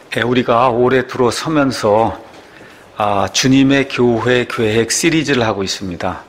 우리가 올해 들어서면서 주님의 교회 계획 시리즈를 하고 있습니다.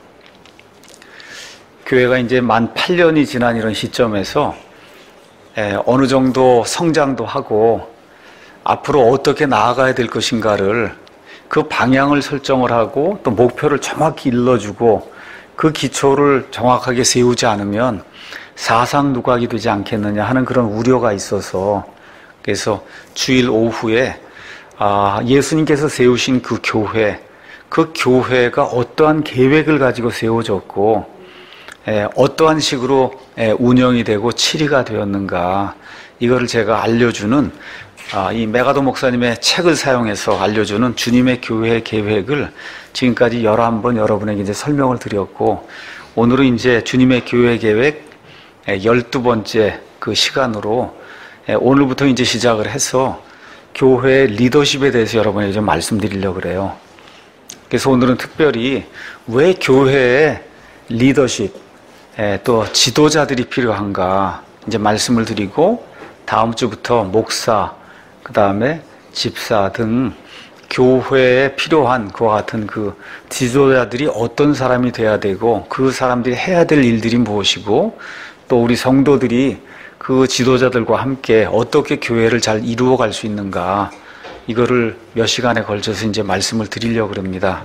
교회가 이제 만 8년이 지난 이런 시점에서 어느 정도 성장도 하고 앞으로 어떻게 나아가야 될 것인가를 그 방향을 설정을 하고 또 목표를 정확히 일러주고 그 기초를 정확하게 세우지 않으면 사상 누각이 되지 않겠느냐 하는 그런 우려가 있어서, 그래서 주일 오후에 예수님께서 세우신 그 교회가 어떠한 계획을 가지고 세워졌고 어떠한 식으로 운영이 되고 치리가 되었는가, 이거를 제가 알려주는 이 메가도 목사님의 책을 사용해서 알려주는 주님의 교회 계획을 지금까지 11번 여러분에게 이제 설명을 드렸고, 오늘은 이제 주님의 교회 계획 12번째 그 시간으로 오늘부터 이제 시작을 해서 교회 리더십에 대해서 여러분에게 좀 말씀드리려고 그래요. 그래서 오늘은 특별히 왜 교회에 리더십, 또 지도자들이 필요한가 이제 말씀을 드리고, 다음 주부터 목사, 그 다음에 집사 등 교회에 필요한 그와 같은 그 지도자들이 어떤 사람이 돼야 되고 그 사람들이 해야 될 일들이 무엇이고, 또 우리 성도들이 그 지도자들과 함께 어떻게 교회를 잘 이루어 갈 수 있는가, 이거를 몇 시간에 걸쳐서 이제 말씀을 드리려고 합니다.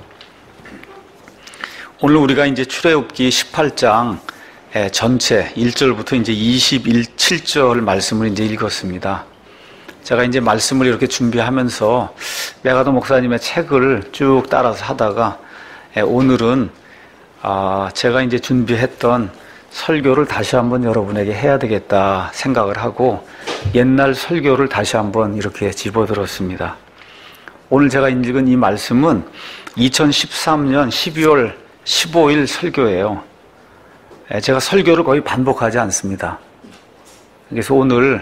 오늘 우리가 이제 출애굽기 18장 전체 1절부터 이제 27절 말씀을 이제 읽었습니다. 제가 이제 말씀을 이렇게 준비하면서 메가도 목사님의 책을 쭉 따라서 하다가 오늘은 제가 이제 준비했던 설교를 다시 한번 여러분에게 해야 되겠다 생각을 하고 옛날 설교를 다시 한번 이렇게 집어들었습니다. 오늘 제가 읽은 이 말씀은 2013년 12월 15일 설교예요. 제가 설교를 거의 반복하지 않습니다. 그래서 오늘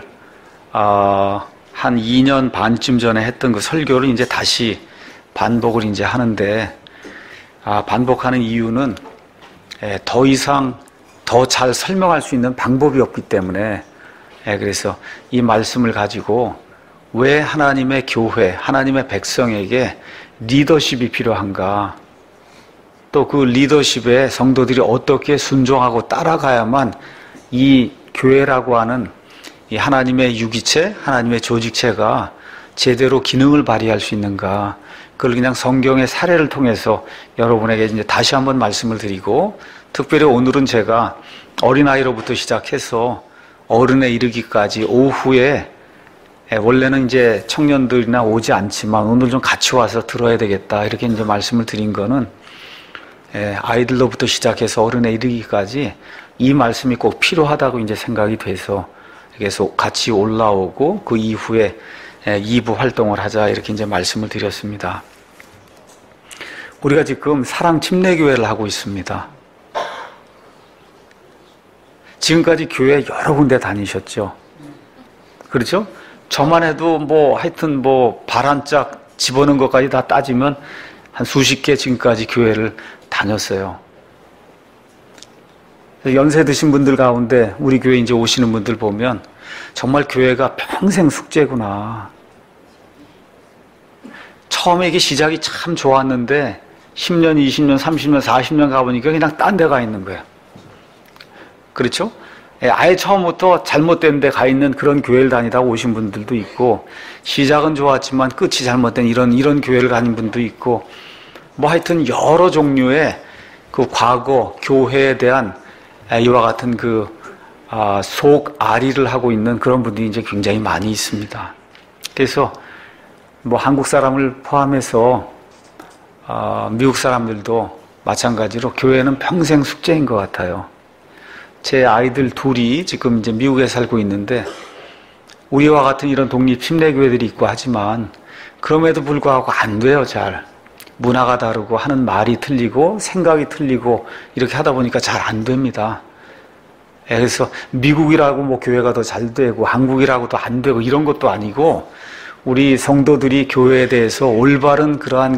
한 2년 반쯤 전에 했던 그 설교를 이제 다시 반복을 이제 하는데, 반복하는 이유는 더 이상 더 잘 설명할 수 있는 방법이 없기 때문에, 그래서 이 말씀을 가지고 왜 하나님의 교회, 하나님의 백성에게 리더십이 필요한가, 또 그 리더십에 성도들이 어떻게 순종하고 따라가야만 이 교회라고 하는 이 하나님의 유기체, 하나님의 조직체가 제대로 기능을 발휘할 수 있는가, 그걸 그냥 성경의 사례를 통해서 여러분에게 이제 다시 한번 말씀을 드리고, 특별히 오늘은 제가 어린아이로부터 시작해서 어른에 이르기까지 오후에 원래는 이제 청년들이나 오지 않지만 오늘 좀 같이 와서 들어야 되겠다 이렇게 이제 말씀을 드린 거는, 아이들로부터 시작해서 어른에 이르기까지 이 말씀이 꼭 필요하다고 이제 생각이 돼서 계속 같이 올라오고 그 이후에 2부 활동을 하자 이렇게 이제 말씀을 드렸습니다. 우리가 지금 사랑 침례교회를 하고 있습니다. 지금까지 교회 여러 군데 다니셨죠? 그렇죠? 저만 해도 하여튼 발 한 짝 집어넣은 것까지 다 따지면 한 수십 개 지금까지 교회를 다녔어요. 연세 드신 분들 가운데 우리 교회 이제 오시는 분들 보면 정말 교회가 평생 숙제구나. 처음에 이게 시작이 참 좋았는데 10년, 20년, 30년, 40년 가보니까 그냥 딴 데 가 있는 거예요. 그렇죠? 아예 처음부터 잘못된 데 가 있는 그런 교회를 다니다 오신 분들도 있고, 시작은 좋았지만 끝이 잘못된 이런 교회를 가는 분도 있고, 하여튼 여러 종류의 그 과거 교회에 대한 이와 같은 속앓이를 하고 있는 그런 분들이 이제 굉장히 많이 있습니다. 그래서 한국 사람을 포함해서 미국 사람들도 마찬가지로 교회는 평생 숙제인 것 같아요. 제 아이들 둘이 지금 이제 미국에 살고 있는데 우리와 같은 이런 독립 침례교회들이 있고 하지만 그럼에도 불구하고 안 돼요. 잘 문화가 다르고 하는 말이 틀리고 생각이 틀리고 이렇게 하다 보니까 잘 안 됩니다. 그래서 미국이라고 교회가 더 잘 되고 한국이라고도 안 되고 이런 것도 아니고, 우리 성도들이 교회에 대해서 올바른 그러한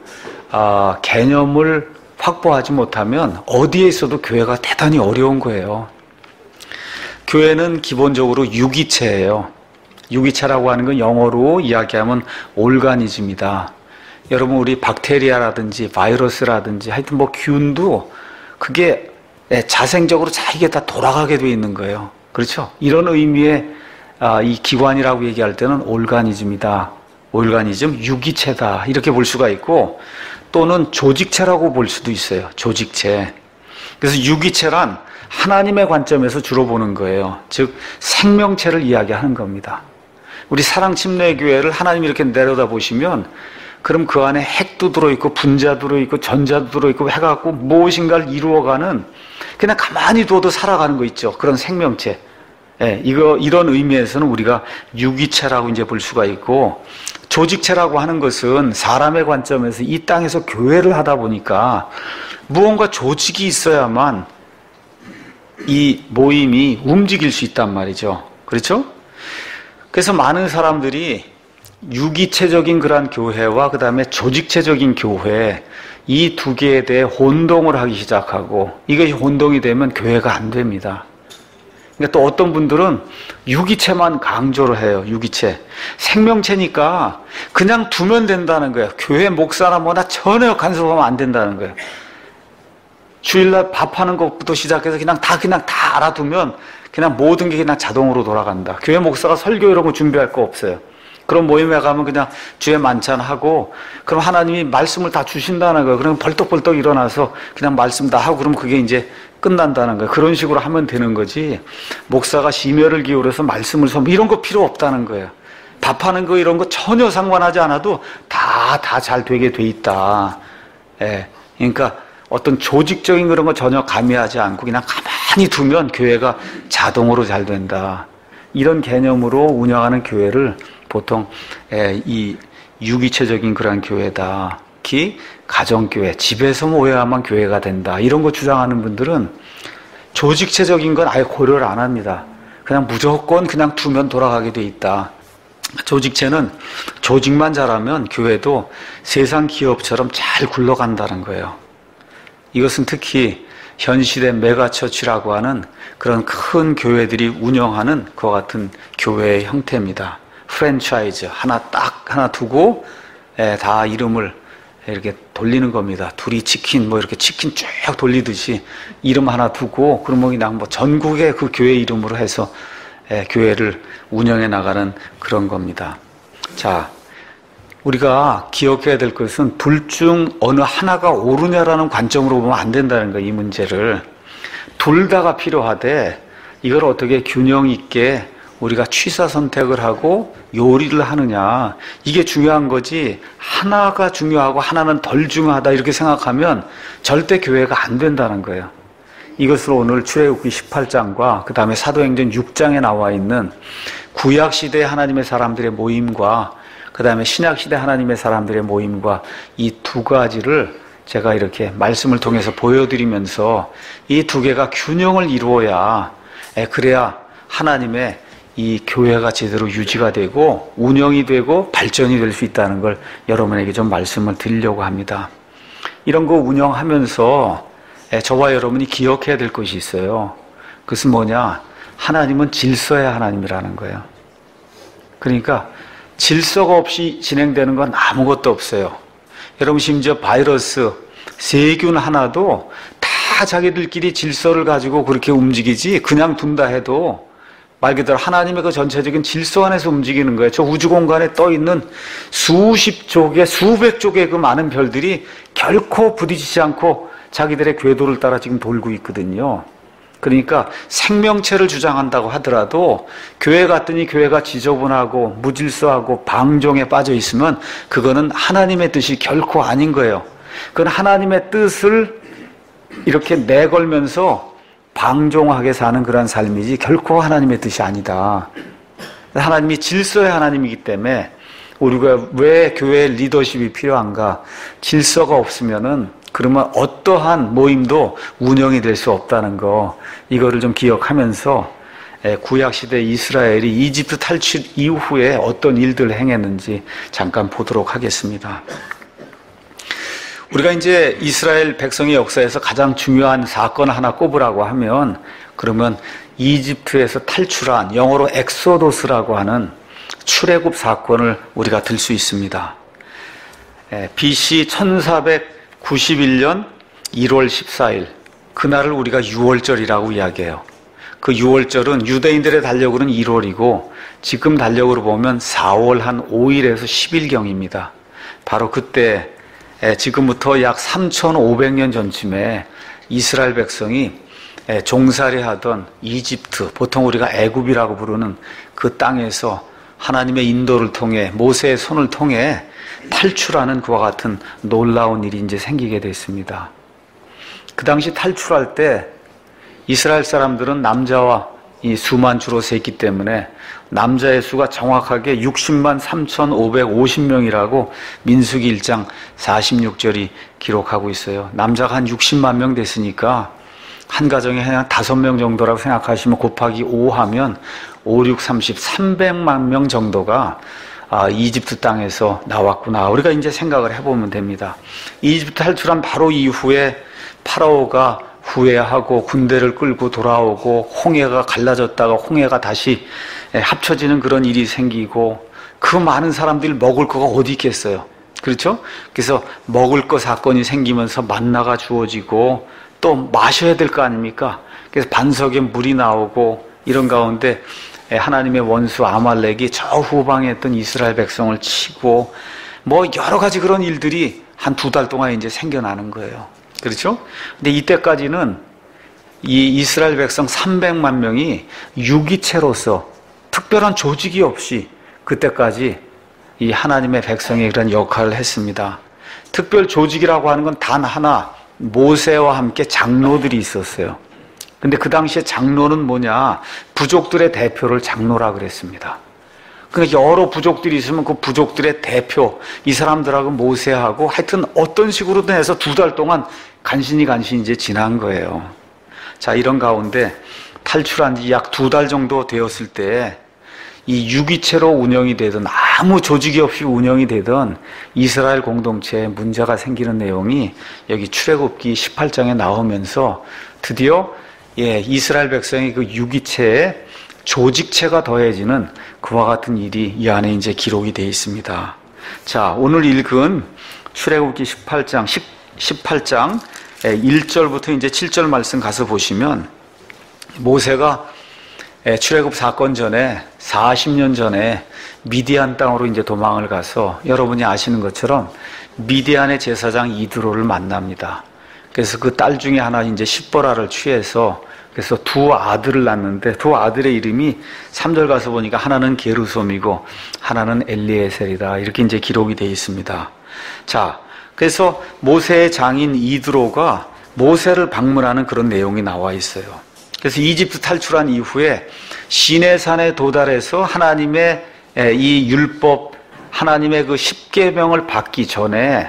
개념을 확보하지 못하면 어디에 있어도 교회가 대단히 어려운 거예요. 교회는 기본적으로 유기체예요. 유기체라고 하는 건 영어로 이야기하면 올가니즘이다. 여러분, 우리 박테리아라든지 바이러스라든지 하여튼 뭐 균도 그게 자생적으로 자기게 다 돌아가게 돼 있는 거예요. 그렇죠? 이런 의미의 이 기관이라고 얘기할 때는 올가니즘이다. 올가니즘, 유기체다. 이렇게 볼 수가 있고, 또는 조직체라고 볼 수도 있어요. 조직체. 그래서 유기체란 하나님의 관점에서 주로 보는 거예요. 즉 생명체를 이야기하는 겁니다. 우리 사랑침례교회를 하나님이 이렇게 내려다 보시면 그럼 그 안에 핵도 들어있고 분자도 들어있고 전자도 들어있고 해갖고 무엇인가를 이루어가는, 그냥 가만히 두어도 살아가는 거 있죠. 그런 생명체. 이런 의미에서는 우리가 유기체라고 이제 볼 수가 있고, 조직체라고 하는 것은 사람의 관점에서 이 땅에서 교회를 하다 보니까 무언가 조직이 있어야만 이 모임이 움직일 수 있단 말이죠. 그렇죠? 그래서 많은 사람들이 유기체적인 그러한 교회와 그 다음에 조직체적인 교회, 이 두 개에 대해 혼동을 하기 시작하고, 이것이 혼동이 되면 교회가 안 됩니다. 그러니까 또 어떤 분들은 유기체만 강조를 해요. 유기체. 생명체니까 그냥 두면 된다는 거예요. 교회 목사나 뭐나 전혀 간섭하면 안 된다는 거예요. 주일날 밥하는 것부터 시작해서 그냥 다 알아두면 그냥 모든 게 그냥 자동으로 돌아간다. 교회 목사가 설교 이런 거 준비할 거 없어요. 그런 모임에 가면 그냥 주에 만찬하고, 그럼 하나님이 말씀을 다 주신다는 거예요. 그럼 벌떡벌떡 일어나서 그냥 말씀 다 하고, 그럼 그게 이제 끝난다는 거예요. 그런 식으로 하면 되는 거지, 목사가 심혈을 기울여서 말씀을 이런 거 필요 없다는 거예요. 밥하는 거 이런 거 전혀 상관하지 않아도 다 잘 되게 돼 있다. 그러니까 어떤 조직적인 그런 거 전혀 가미하지 않고 그냥 가만히 두면 교회가 자동으로 잘 된다. 이런 개념으로 운영하는 교회를 보통 이 유기체적인 그런 교회다. 특히 가정교회, 집에서 모여야만 교회가 된다. 이런 거 주장하는 분들은 조직체적인 건 아예 고려를 안 합니다. 그냥 무조건 그냥 두면 돌아가게 돼 있다. 조직체는 조직만 잘하면 교회도 세상 기업처럼 잘 굴러간다는 거예요. 이것은 특히 현 시대 메가처치라고 하는 그런 큰 교회들이 운영하는 그와 같은 교회의 형태입니다. 프랜차이즈 하나 두고 다 이름을 이렇게 돌리는 겁니다. 둘이 치킨 이렇게 치킨 쭉 돌리듯이 이름 하나 두고, 그러면 그냥 전국의 그 교회 이름으로 해서 교회를 운영해 나가는 그런 겁니다. 자, 우리가 기억해야 될 것은 둘 중 어느 하나가 옳으냐라는 관점으로 보면 안 된다는 거예요. 이 문제를 둘 다가 필요하되, 이걸 어떻게 균형 있게 우리가 취사 선택을 하고 요리를 하느냐, 이게 중요한 거지, 하나가 중요하고 하나는 덜 중요하다 이렇게 생각하면 절대 교회가 안 된다는 거예요. 이것을 오늘 출애굽기 18장과 그 다음에 사도행전 6장에 나와 있는 구약시대 하나님의 사람들의 모임과 그 다음에 신약시대 하나님의 사람들의 모임과 이 두 가지를 제가 이렇게 말씀을 통해서 보여드리면서 이 두 개가 균형을 이루어야, 그래야 하나님의 이 교회가 제대로 유지가 되고 운영이 되고 발전이 될 수 있다는 걸 여러분에게 좀 말씀을 드리려고 합니다. 이런 거 운영하면서 저와 여러분이 기억해야 될 것이 있어요. 그것은 뭐냐? 하나님은 질서의 하나님이라는 거예요. 그러니까 질서가 없이 진행되는 건 아무것도 없어요. 여러분, 심지어 바이러스, 세균 하나도 다 자기들끼리 질서를 가지고 그렇게 움직이지, 그냥 둔다 해도 말 그대로 하나님의 그 전체적인 질서 안에서 움직이는 거예요. 저 우주 공간에 떠 있는 수십 족의, 수백 족의 그 많은 별들이 결코 부딪히지 않고 자기들의 궤도를 따라 지금 돌고 있거든요. 그러니까 생명체를 주장한다고 하더라도 교회 갔더니 교회가 지저분하고 무질서하고 방종에 빠져 있으면 그거는 하나님의 뜻이 결코 아닌 거예요. 그건 하나님의 뜻을 이렇게 내걸면서 방종하게 사는 그런 삶이지 결코 하나님의 뜻이 아니다. 하나님이 질서의 하나님이기 때문에 우리가 왜 교회의 리더십이 필요한가? 질서가 없으면은 그러면 어떠한 모임도 운영이 될 수 없다는 거, 이거를 좀 기억하면서 구약시대 이스라엘이 이집트 탈출 이후에 어떤 일들을 행했는지 잠깐 보도록 하겠습니다. 우리가 이제 이스라엘 백성의 역사에서 가장 중요한 사건 하나 꼽으라고 하면, 그러면 이집트에서 탈출한, 영어로 엑소도스라고 하는 출애굽 사건을 우리가 들 수 있습니다. BC 1491년 1월 14일, 그날을 우리가 유월절이라고 이야기해요. 그 유월절은 유대인들의 달력으로는 1월이고 지금 달력으로 보면 4월 한 5일에서 10일경입니다. 바로 그때 지금부터 약 3,500년 전쯤에 이스라엘 백성이 종살이하던 이집트, 보통 우리가 애굽이라고 부르는 그 땅에서 하나님의 인도를 통해 모세의 손을 통해 탈출하는 그와 같은 놀라운 일이 이제 생기게 됐습니다. 그 당시 탈출할 때 이스라엘 사람들은 남자와 이 수만 주로 셌기 때문에 남자의 수가 정확하게 60만 3,550명이라고 민수기 1장 46절이 기록하고 있어요. 남자가 한 60만 명 됐으니까 한 가정에 한 5명 정도라고 생각하시면 곱하기 5 하면 5, 6, 30, 300만 명 정도가 이집트 땅에서 나왔구나. 우리가 이제 생각을 해보면 됩니다. 이집트 탈출한 바로 이후에 파라오가 후회하고 군대를 끌고 돌아오고 홍해가 갈라졌다가 홍해가 다시 합쳐지는 그런 일이 생기고 그 많은 사람들이 먹을 거가 어디 있겠어요. 그렇죠? 그래서 먹을 거 사건이 생기면서 만나가 주어지고 또 마셔야 될 거 아닙니까? 그래서 반석에 물이 나오고 이런 가운데 하나님의 원수 아말렉이 저 후방에 있던 이스라엘 백성을 치고 뭐 여러 가지 그런 일들이 한 2달 동안 이제 생겨나는 거예요. 그렇죠? 근데 이때까지는 이 이스라엘 백성 300만 명이 유기체로서 특별한 조직이 없이 그때까지 이 하나님의 백성의 그런 역할을 했습니다. 특별 조직이라고 하는 건 단 하나, 모세와 함께 장로들이 있었어요. 근데 그 당시에 장로는 뭐냐? 부족들의 대표를 장로라 그랬습니다. 그러니까 여러 부족들이 있으면 그 부족들의 대표, 이 사람들하고 모세하고 하여튼 어떤 식으로든 해서 2달 동안 간신히 이제 지난 거예요. 자, 이런 가운데 탈출한 지 약 2달 정도 되었을 때 이 유기체로 운영이 되던 아무 조직이 없이 운영이 되던 이스라엘 공동체에 문제가 생기는 내용이 여기 출애굽기 18장에 나오면서 드디어 이스라엘 백성의 그 유기체에 조직체가 더해지는 그와 같은 일이 이 안에 이제 기록이 되어 있습니다. 자, 오늘 읽은 출애굽기 18장 1절부터 이제 7절 말씀 가서 보시면 모세가 출애굽 사건 전에 40년 전에 미디안 땅으로 이제 도망을 가서 여러분이 아시는 것처럼 미디안의 제사장 이드로를 만납니다. 그래서 그 딸 중에 하나 이제 십보라를 취해서 그래서 2 아들을 낳는데 2 아들의 이름이 3절 가서 보니까 하나는 게르솜이고 하나는 엘리에셀이다. 이렇게 이제 기록이 되어 있습니다. 자, 그래서 모세의 장인 이드로가 모세를 방문하는 그런 내용이 나와 있어요. 그래서 이집트 탈출한 이후에 시내산에 도달해서 하나님의 이 율법, 하나님의 그 10계명을 받기 전에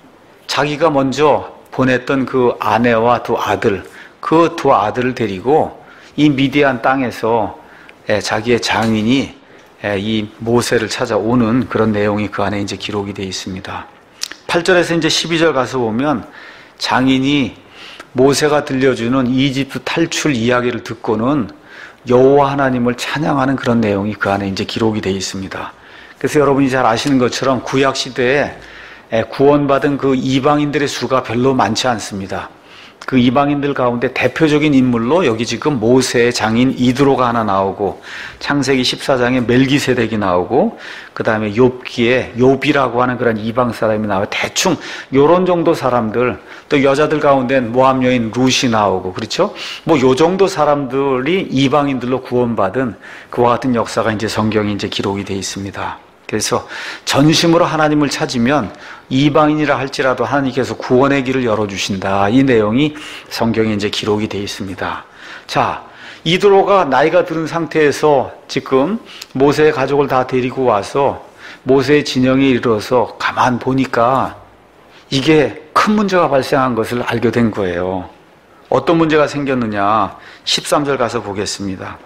자기가 먼저 보냈던 그 아내와 2 아들, 그 2 아들을 데리고 이 미디안 땅에서 자기의 장인이 이 모세를 찾아오는 그런 내용이 그 안에 이제 기록이 되어 있습니다. 8절에서 이제 12절 가서 보면 장인이 모세가 들려주는 이집트 탈출 이야기를 듣고는 여호와 하나님을 찬양하는 그런 내용이 그 안에 이제 기록이 되어 있습니다. 그래서 여러분이 잘 아시는 것처럼 구약 시대에 구원받은 그 이방인들의 수가 별로 많지 않습니다. 그 이방인들 가운데 대표적인 인물로 여기 지금 모세의 장인 이드로가 하나 나오고 창세기 14장에 멜기세덱이 나오고 그 다음에 욥기에 욥이라고 하는 그런 이방 사람이 나와요. 대충 요런 정도 사람들, 또 여자들 가운데는 모압 여인 룻이 나오고 그렇죠? 뭐 요 정도 사람들이 이방인들로 구원받은 그와 같은 역사가 이제 성경에 이제 기록이 되어 있습니다. 그래서 전심으로 하나님을 찾으면 이방인이라 할지라도 하나님께서 구원의 길을 열어주신다. 이 내용이 성경에 이제 기록이 되어 있습니다. 자, 이드로가 나이가 들은 상태에서 지금 모세의 가족을 다 데리고 와서 모세의 진영에 이르러서 가만 보니까 이게 큰 문제가 발생한 것을 알게 된 거예요. 어떤 문제가 생겼느냐? 13절 가서 보겠습니다.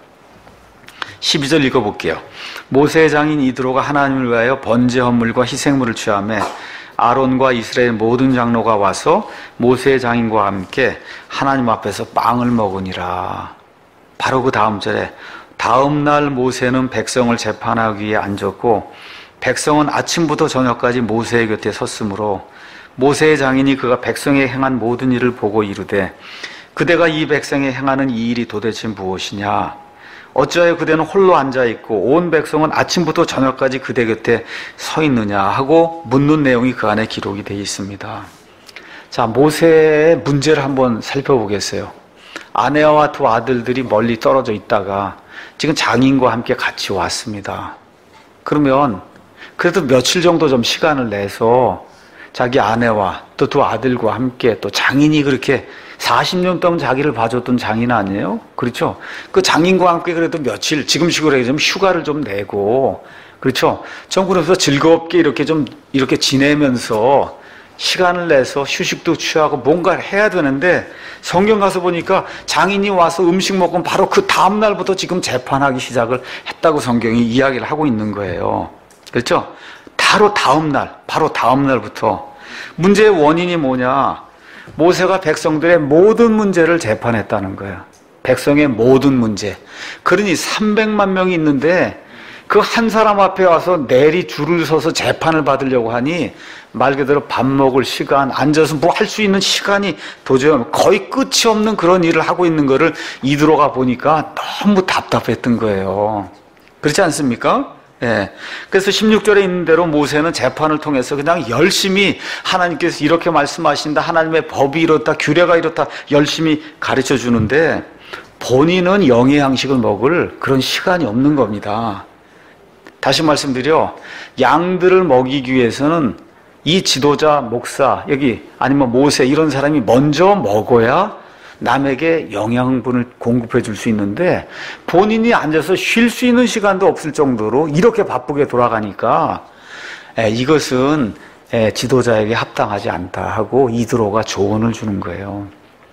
12절 읽어볼게요. 모세의 장인 이드로가 하나님을 위하여 번제 헌물과 희생물을 취하매 아론과 이스라엘 모든 장로가 와서 모세의 장인과 함께 하나님 앞에서 빵을 먹으니라. 바로 그 다음 절에 다음 날 모세는 백성을 재판하기 위해 앉았고 백성은 아침부터 저녁까지 모세의 곁에 섰으므로 모세의 장인이 그가 백성에 행한 모든 일을 보고 이르되 그대가 이 백성에 행하는 이 일이 도대체 무엇이냐? 어찌하여 그대는 홀로 앉아있고 온 백성은 아침부터 저녁까지 그대 곁에 서 있느냐 하고 묻는 내용이 그 안에 기록이 되어 있습니다. 자, 모세의 문제를 한번 살펴보겠어요. 아내와 두 아들들이 멀리 떨어져 있다가 지금 장인과 함께 같이 왔습니다. 그러면 그래도 며칠 정도 좀 시간을 내서 자기 아내와 또 두 아들과 함께 또 장인이 그렇게 40년 동안 자기를 봐줬던 장인 아니에요? 그렇죠? 그 장인과 함께 그래도 며칠, 지금식으로 해서 좀 휴가를 좀 내고, 그렇죠? 전 그래서 즐겁게 이렇게 지내면서 시간을 내서 휴식도 취하고 뭔가를 해야 되는데 성경 가서 보니까 장인이 와서 음식 먹고 바로 그 다음날부터 지금 재판하기 시작을 했다고 성경이 이야기를 하고 있는 거예요. 그렇죠? 바로 다음날부터. 문제의 원인이 뭐냐? 모세가 백성들의 모든 문제를 재판했다는 거예요. 백성의 모든 문제. 그러니 300만 명이 있는데 그 한 사람 앞에 와서 내리 줄을 서서 재판을 받으려고 하니 말 그대로 밥 먹을 시간, 앉아서 뭐 할 수 있는 시간이 도저히 거의 끝이 없는 그런 일을 하고 있는 거를 이들어가 보니까 너무 답답했던 거예요. 그렇지 않습니까? 예. 그래서 16절에 있는 대로 모세는 재판을 통해서 그냥 열심히 하나님께서 이렇게 말씀하신다, 하나님의 법이 이렇다, 규례가 이렇다 열심히 가르쳐 주는데 본인은 영의 양식을 먹을 그런 시간이 없는 겁니다. 다시 말씀드려, 양들을 먹이기 위해서는 이 지도자, 목사, 여기 아니면 모세 이런 사람이 먼저 먹어야 남에게 영양분을 공급해 줄 수 있는데 본인이 앉아서 쉴 수 있는 시간도 없을 정도로 이렇게 바쁘게 돌아가니까 이것은 지도자에게 합당하지 않다 하고 이드로가 조언을 주는 거예요.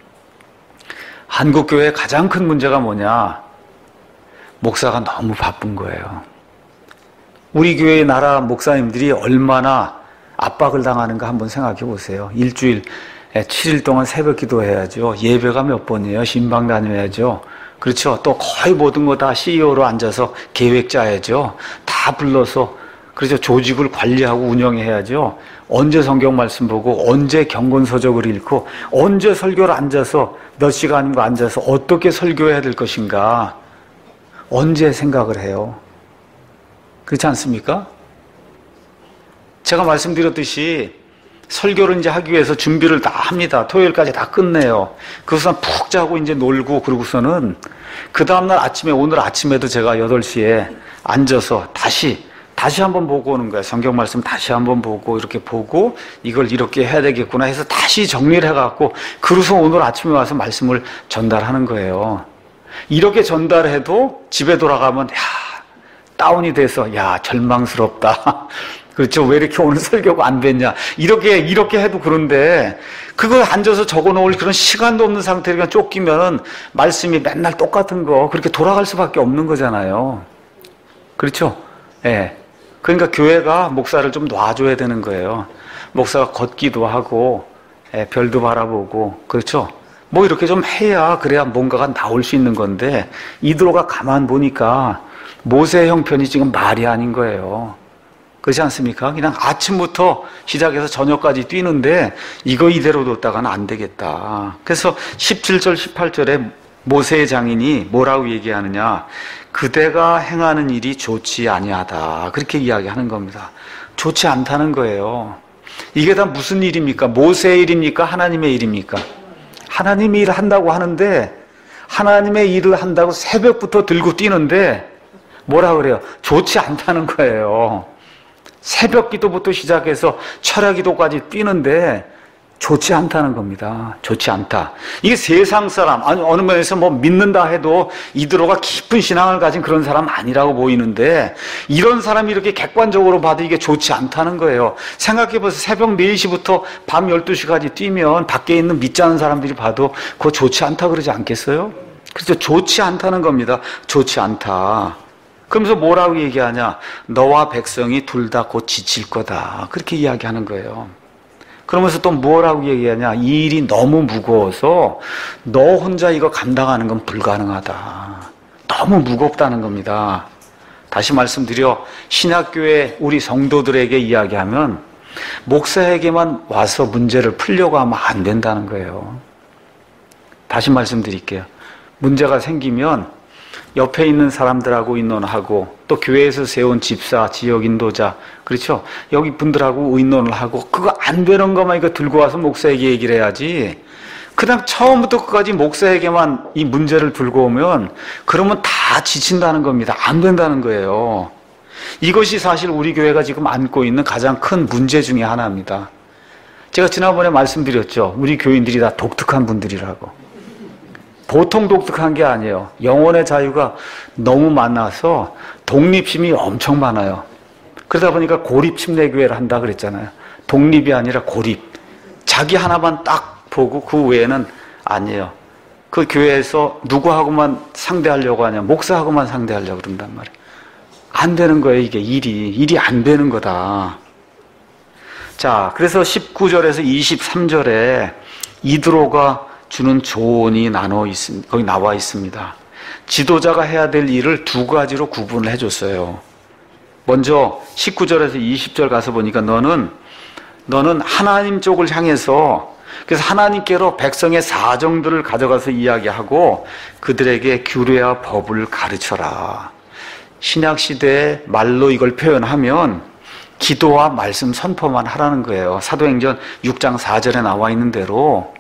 한국교회의 가장 큰 문제가 뭐냐? 목사가 너무 바쁜 거예요. 우리 교회의 나라 목사님들이 얼마나 압박을 당하는가 한번 생각해 보세요. 일주일 7일 동안 새벽 기도해야죠. 예배가 몇 번이에요. 신방 다녀야죠. 그렇죠. 또 거의 모든 거 다 CEO로 앉아서 계획 짜야죠. 다 불러서 그래서 조직을 관리하고 운영해야죠. 언제 성경 말씀 보고 언제 경건서적을 읽고 언제 설교를 앉아서 몇 시간인가 앉아서 어떻게 설교해야 될 것인가 언제 생각을 해요. 그렇지 않습니까? 제가 말씀드렸듯이 설교를 이제 하기 위해서 준비를 다 합니다. 토요일까지 다 끝내요. 그래서 푹 자고 이제 놀고 그러고서는 그 다음날 아침에 오늘 아침에도 제가 8시에 앉아서 다시 한번 보고 오는 거예요. 성경 말씀 다시 한번 보고 이렇게 보고 이걸 이렇게 해야 되겠구나 해서 다시 정리를 해갖고 그래서 오늘 아침에 와서 말씀을 전달하는 거예요. 이렇게 전달해도 집에 돌아가면 다운이 돼서 절망스럽다. 그렇죠. 왜 이렇게 오늘 설교가 안 됐냐. 이렇게 해도 그런데, 그걸 앉아서 적어 놓을 그런 시간도 없는 상태로 쫓기면은 말씀이 맨날 똑같은 거, 그렇게 돌아갈 수밖에 없는 거잖아요. 그렇죠. 예. 그러니까 교회가 목사를 좀 놔줘야 되는 거예요. 목사가 걷기도 하고, 별도 바라보고, 그렇죠. 뭐 이렇게 좀 해야, 그래야 뭔가가 나올 수 있는 건데, 이드로가 가만 보니까, 모세 형편이 지금 말이 아닌 거예요. 그렇지 않습니까? 그냥 아침부터 시작해서 저녁까지 뛰는데 이거 이대로 뒀다가는 안 되겠다. 그래서 17절, 18절에 모세의 장인이 뭐라고 얘기하느냐? 그대가 행하는 일이 좋지 아니하다. 그렇게 이야기하는 겁니다. 좋지 않다는 거예요. 이게 다 무슨 일입니까? 모세의 일입니까? 하나님의 일입니까? 하나님의 일을 한다고 하는데 하나님의 일을 한다고 새벽부터 들고 뛰는데 뭐라 그래요? 좋지 않다는 거예요. 새벽 기도부터 시작해서 철야 기도까지 뛰는데 좋지 않다는 겁니다. 좋지 않다. 이게 세상 사람, 아니 어느 면에서 뭐 믿는다 해도 이드로가 깊은 신앙을 가진 그런 사람 아니라고 보이는데 이런 사람이 이렇게 객관적으로 봐도 이게 좋지 않다는 거예요. 생각해보세요. 새벽 4시부터 밤 12시까지 뛰면 밖에 있는 믿지 않는 사람들이 봐도 그거 좋지 않다 그러지 않겠어요? 그래서 좋지 않다는 겁니다. 좋지 않다. 그러면서 뭐라고 얘기하냐? 너와 백성이 둘 다 곧 지칠 거다. 그렇게 이야기하는 거예요. 그러면서 또 뭐라고 얘기하냐? 이 일이 너무 무거워서 너 혼자 이거 감당하는 건 불가능하다. 너무 무겁다는 겁니다. 다시 말씀드려 신약교회 우리 성도들에게 이야기하면 목사에게만 와서 문제를 풀려고 하면 안 된다는 거예요. 다시 말씀드릴게요. 문제가 생기면 옆에 있는 사람들하고 의논하고 또 교회에서 세운 집사, 지역 인도자, 그렇죠? 여기 분들하고 의논을 하고 그거 안 되는 것만 이거 들고 와서 목사에게 얘기를 해야지. 그다음 처음부터 끝까지 목사에게만 이 문제를 들고 오면 그러면 다 지친다는 겁니다. 안 된다는 거예요. 이것이 사실 우리 교회가 지금 안고 있는 가장 큰 문제 중에 하나입니다. 제가 지난번에 말씀드렸죠. 우리 교인들이 다 독특한 분들이라고. 보통 독특한 게 아니에요. 영혼의 자유가 너무 많아서 독립심이 엄청 많아요. 그러다 보니까 고립 침례교회를 한다 그랬잖아요. 독립이 아니라 고립. 자기 하나만 딱 보고 그 외에는 아니에요. 그 교회에서 누구하고만 상대하려고 하냐, 목사하고만 상대하려고 그런단 말이에요. 안 되는 거예요. 이게 일이 안 되는 거다. 자, 그래서 19절에서 23절에 이드로가 주는 조언이 거기 나와 있습니다. 지도자가 해야 될 일을 두 가지로 구분을 해줬어요. 먼저 19절에서 20절 가서 보니까 너는 하나님 쪽을 향해서 그래서 하나님께로 백성의 사정들을 가져가서 이야기하고 그들에게 규례와 법을 가르쳐라. 신약시대의 말로 이걸 표현하면 기도와 말씀 선포만 하라는 거예요. 사도행전 6장 4절에 나와 있는 대로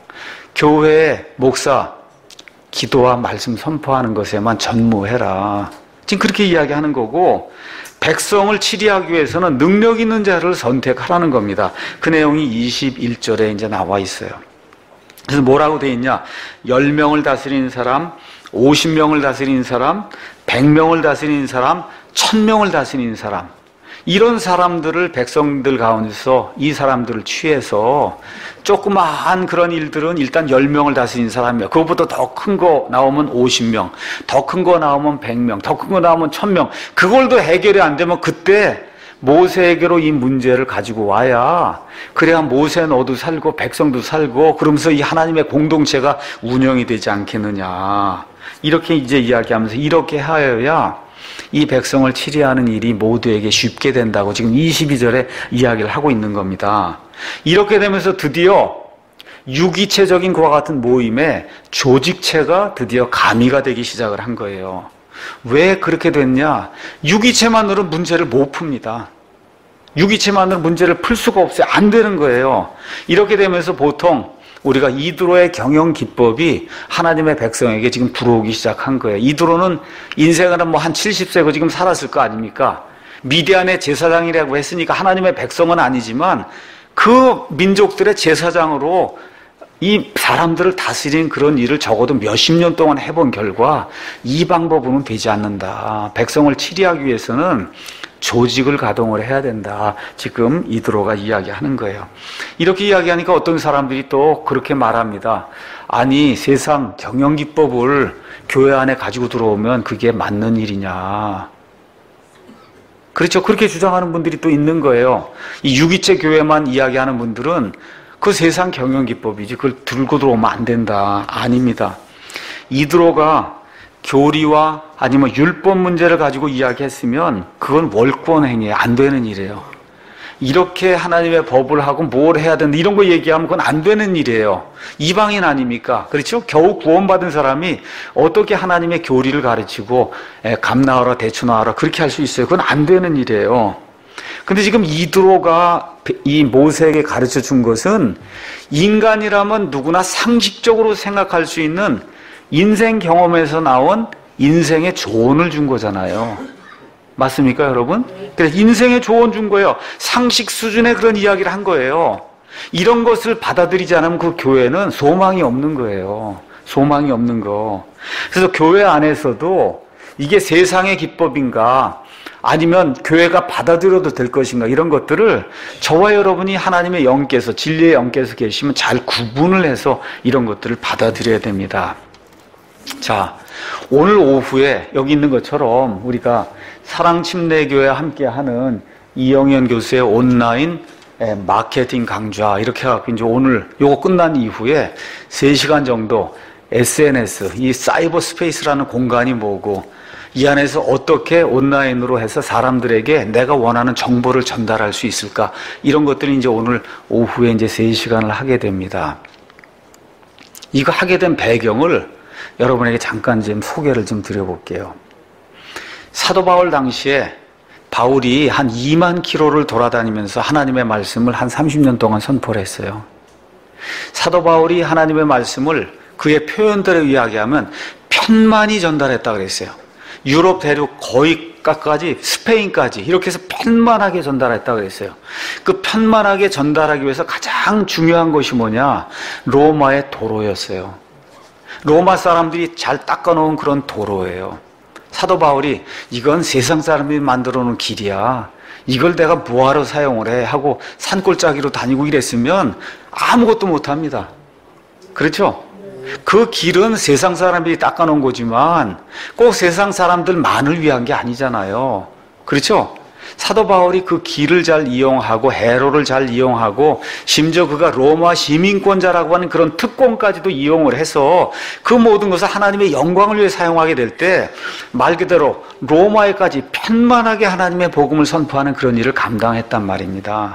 교회 목사 기도와 말씀 선포하는 것에만 전무해라. 지금 그렇게 이야기하는 거고 백성을 치리하기 위해서는 능력 있는 자를 선택하라는 겁니다. 그 내용이 21절에 이제 나와 있어요. 그래서 뭐라고 되어 있냐? 10명을 다스리는 사람, 50명을 다스리는 사람, 100명을 다스리는 사람, 1000명을 다스리는 사람. 이런 사람들을 백성들 가운데서 이 사람들을 취해서 조그마한 그런 일들은 일단 10명을 다스리는 사람이에요. 그것보다 더 큰 거 나오면 50명, 더 큰 거 나오면 100명, 더 큰 거 나오면 1000명. 그걸도 해결이 안 되면 그때 모세에게로 이 문제를 가지고 와야 그래야 모세 너도 살고 백성도 살고 그러면서 이 하나님의 공동체가 운영이 되지 않겠느냐. 이렇게 이제 이야기하면서 이렇게 하여야 이 백성을 치리하는 일이 모두에게 쉽게 된다고 지금 22절에 이야기를 하고 있는 겁니다. 이렇게 되면서 드디어 유기체적인 그와 같은 모임에 조직체가 드디어 가미가 되기 시작을 한 거예요. 왜 그렇게 됐냐? 유기체만으로 문제를 못 풉니다. 유기체만으로 문제를 풀 수가 없어요. 안 되는 거예요. 이렇게 되면서 보통 우리가 이드로의 경영 기법이 하나님의 백성에게 지금 들어오기 시작한 거예요. 이드로는 인생을 뭐 한 70세고 지금 살았을 거 아닙니까? 미디안의 제사장이라고 했으니까 하나님의 백성은 아니지만 그 민족들의 제사장으로 이 사람들을 다스리는 그런 일을 적어도 몇십 년 동안 해본 결과 이 방법으로는 되지 않는다. 백성을 치리하기 위해서는 조직을 가동을 해야 된다. 지금 이드로가 이야기하는 거예요. 이렇게 이야기하니까 어떤 사람들이 또 그렇게 말합니다. 아니 세상 경영기법을 교회 안에 가지고 들어오면 그게 맞는 일이냐. 그렇죠. 그렇게 주장하는 분들이 또 있는 거예요. 이 유기체 교회만 이야기하는 분들은 그 세상 경영기법이지 그걸 들고 들어오면 안 된다. 아닙니다. 이드로가 교리와 아니면 율법 문제를 가지고 이야기했으면 그건 월권 행위에 안 되는 일이에요. 이렇게 하나님의 법을 하고 뭘 해야 된다 이런 거 얘기하면 그건 안 되는 일이에요. 이방인 아닙니까? 그렇죠? 겨우 구원받은 사람이 어떻게 하나님의 교리를 가르치고 감 나와라 대추 나와라 그렇게 할 수 있어요? 그건 안 되는 일이에요. 근데 지금 이드로가 이 모세에게 가르쳐 준 것은 인간이라면 누구나 상식적으로 생각할 수 있는 인생 경험에서 나온 인생의 조언을 준 거잖아요. 맞습니까, 여러분? 그래서 인생의 조언 준 거예요. 상식 수준의 그런 이야기를 한 거예요. 이런 것을 받아들이지 않으면 그 교회는 소망이 없는 거예요. 소망이 없는 거. 그래서 교회 안에서도 이게 세상의 기법인가 아니면 교회가 받아들여도 될 것인가 이런 것들을 저와 여러분이 하나님의 영께서 진리의 영께서 계시면 잘 구분을 해서 이런 것들을 받아들여야 됩니다. 자, 오늘 오후에 여기 있는 것처럼 우리가 사랑침례교회와 함께하는 이영현 교수의 온라인 마케팅 강좌 이렇게 해갖고 이제 오늘 요거 끝난 이후에 3시간 정도 SNS 이 사이버 스페이스라는 공간이 뭐고 이 안에서 어떻게 온라인으로 해서 사람들에게 내가 원하는 정보를 전달할 수 있을까? 이런 것들이 이제 오늘 오후에 이제 3시간을 하게 됩니다. 이거 하게 된 배경을 여러분에게 잠깐 좀 소개를 좀 드려볼게요. 사도 바울 당시에 바울이 한 2만 킬로를 돌아다니면서 하나님의 말씀을 한 30년 동안 선포를 했어요. 사도 바울이 하나님의 말씀을 그의 표현대로 이야기하면 편만히 전달했다고 그랬어요. 유럽 대륙 거의까지 스페인까지 이렇게 해서 편만하게 전달했다고 그랬어요. 그 편만하게 전달하기 위해서 가장 중요한 것이 뭐냐? 로마의 도로였어요. 로마 사람들이 잘 닦아놓은 그런 도로예요. 사도 바울이 이건 세상 사람들이 만들어 놓은 길이야. 이걸 내가 뭐하러 사용을 해? 하고 산골짜기로 다니고 이랬으면 아무것도 못합니다. 그렇죠? 그 길은 세상 사람들이 닦아놓은 거지만 꼭 세상 사람들만을 위한 게 아니잖아요. 그렇죠? 사도 바울이 그 길을 잘 이용하고 해로를 잘 이용하고 심지어 그가 로마 시민권자라고 하는 그런 특권까지도 이용을 해서 그 모든 것을 하나님의 영광을 위해 사용하게 될 때 말 그대로 로마에까지 편만하게 하나님의 복음을 선포하는 그런 일을 감당했단 말입니다.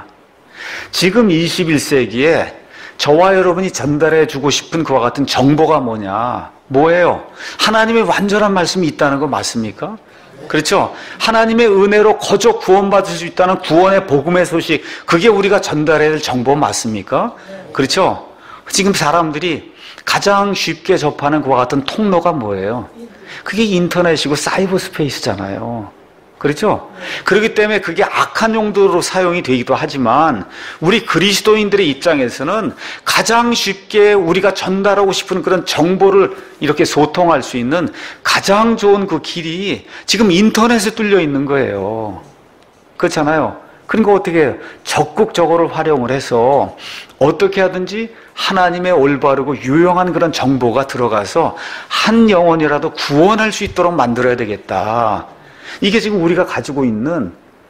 지금 21세기에 저와 여러분이 전달해 주고 싶은 그와 같은 정보가 뭐냐? 뭐예요? 하나님의 완전한 말씀이 있다는 거 맞습니까? 그렇죠? 하나님의 은혜로 거저 구원받을 수 있다는 구원의 복음의 소식, 그게 우리가 전달해야 될 정보 맞습니까? 그렇죠? 지금 사람들이 가장 쉽게 접하는 그와 같은 통로가 뭐예요? 그게 인터넷이고 사이버 스페이스잖아요. 그렇죠? 그렇기 때문에 그게 악한 용도로 사용이 되기도 하지만 우리 그리스도인들의 입장에서는 가장 쉽게 우리가 전달하고 싶은 그런 정보를 이렇게 소통할 수 있는 가장 좋은 그 길이 지금 인터넷에 뚫려 있는 거예요. 그렇잖아요. 그러니까 어떻게 해요? 적극적으로 활용을 해서 어떻게 하든지 하나님의 올바르고 유용한 그런 정보가 들어가서 한 영혼이라도 구원할 수 있도록 만들어야 되겠다. 이게 지금 우리가 가지고 있는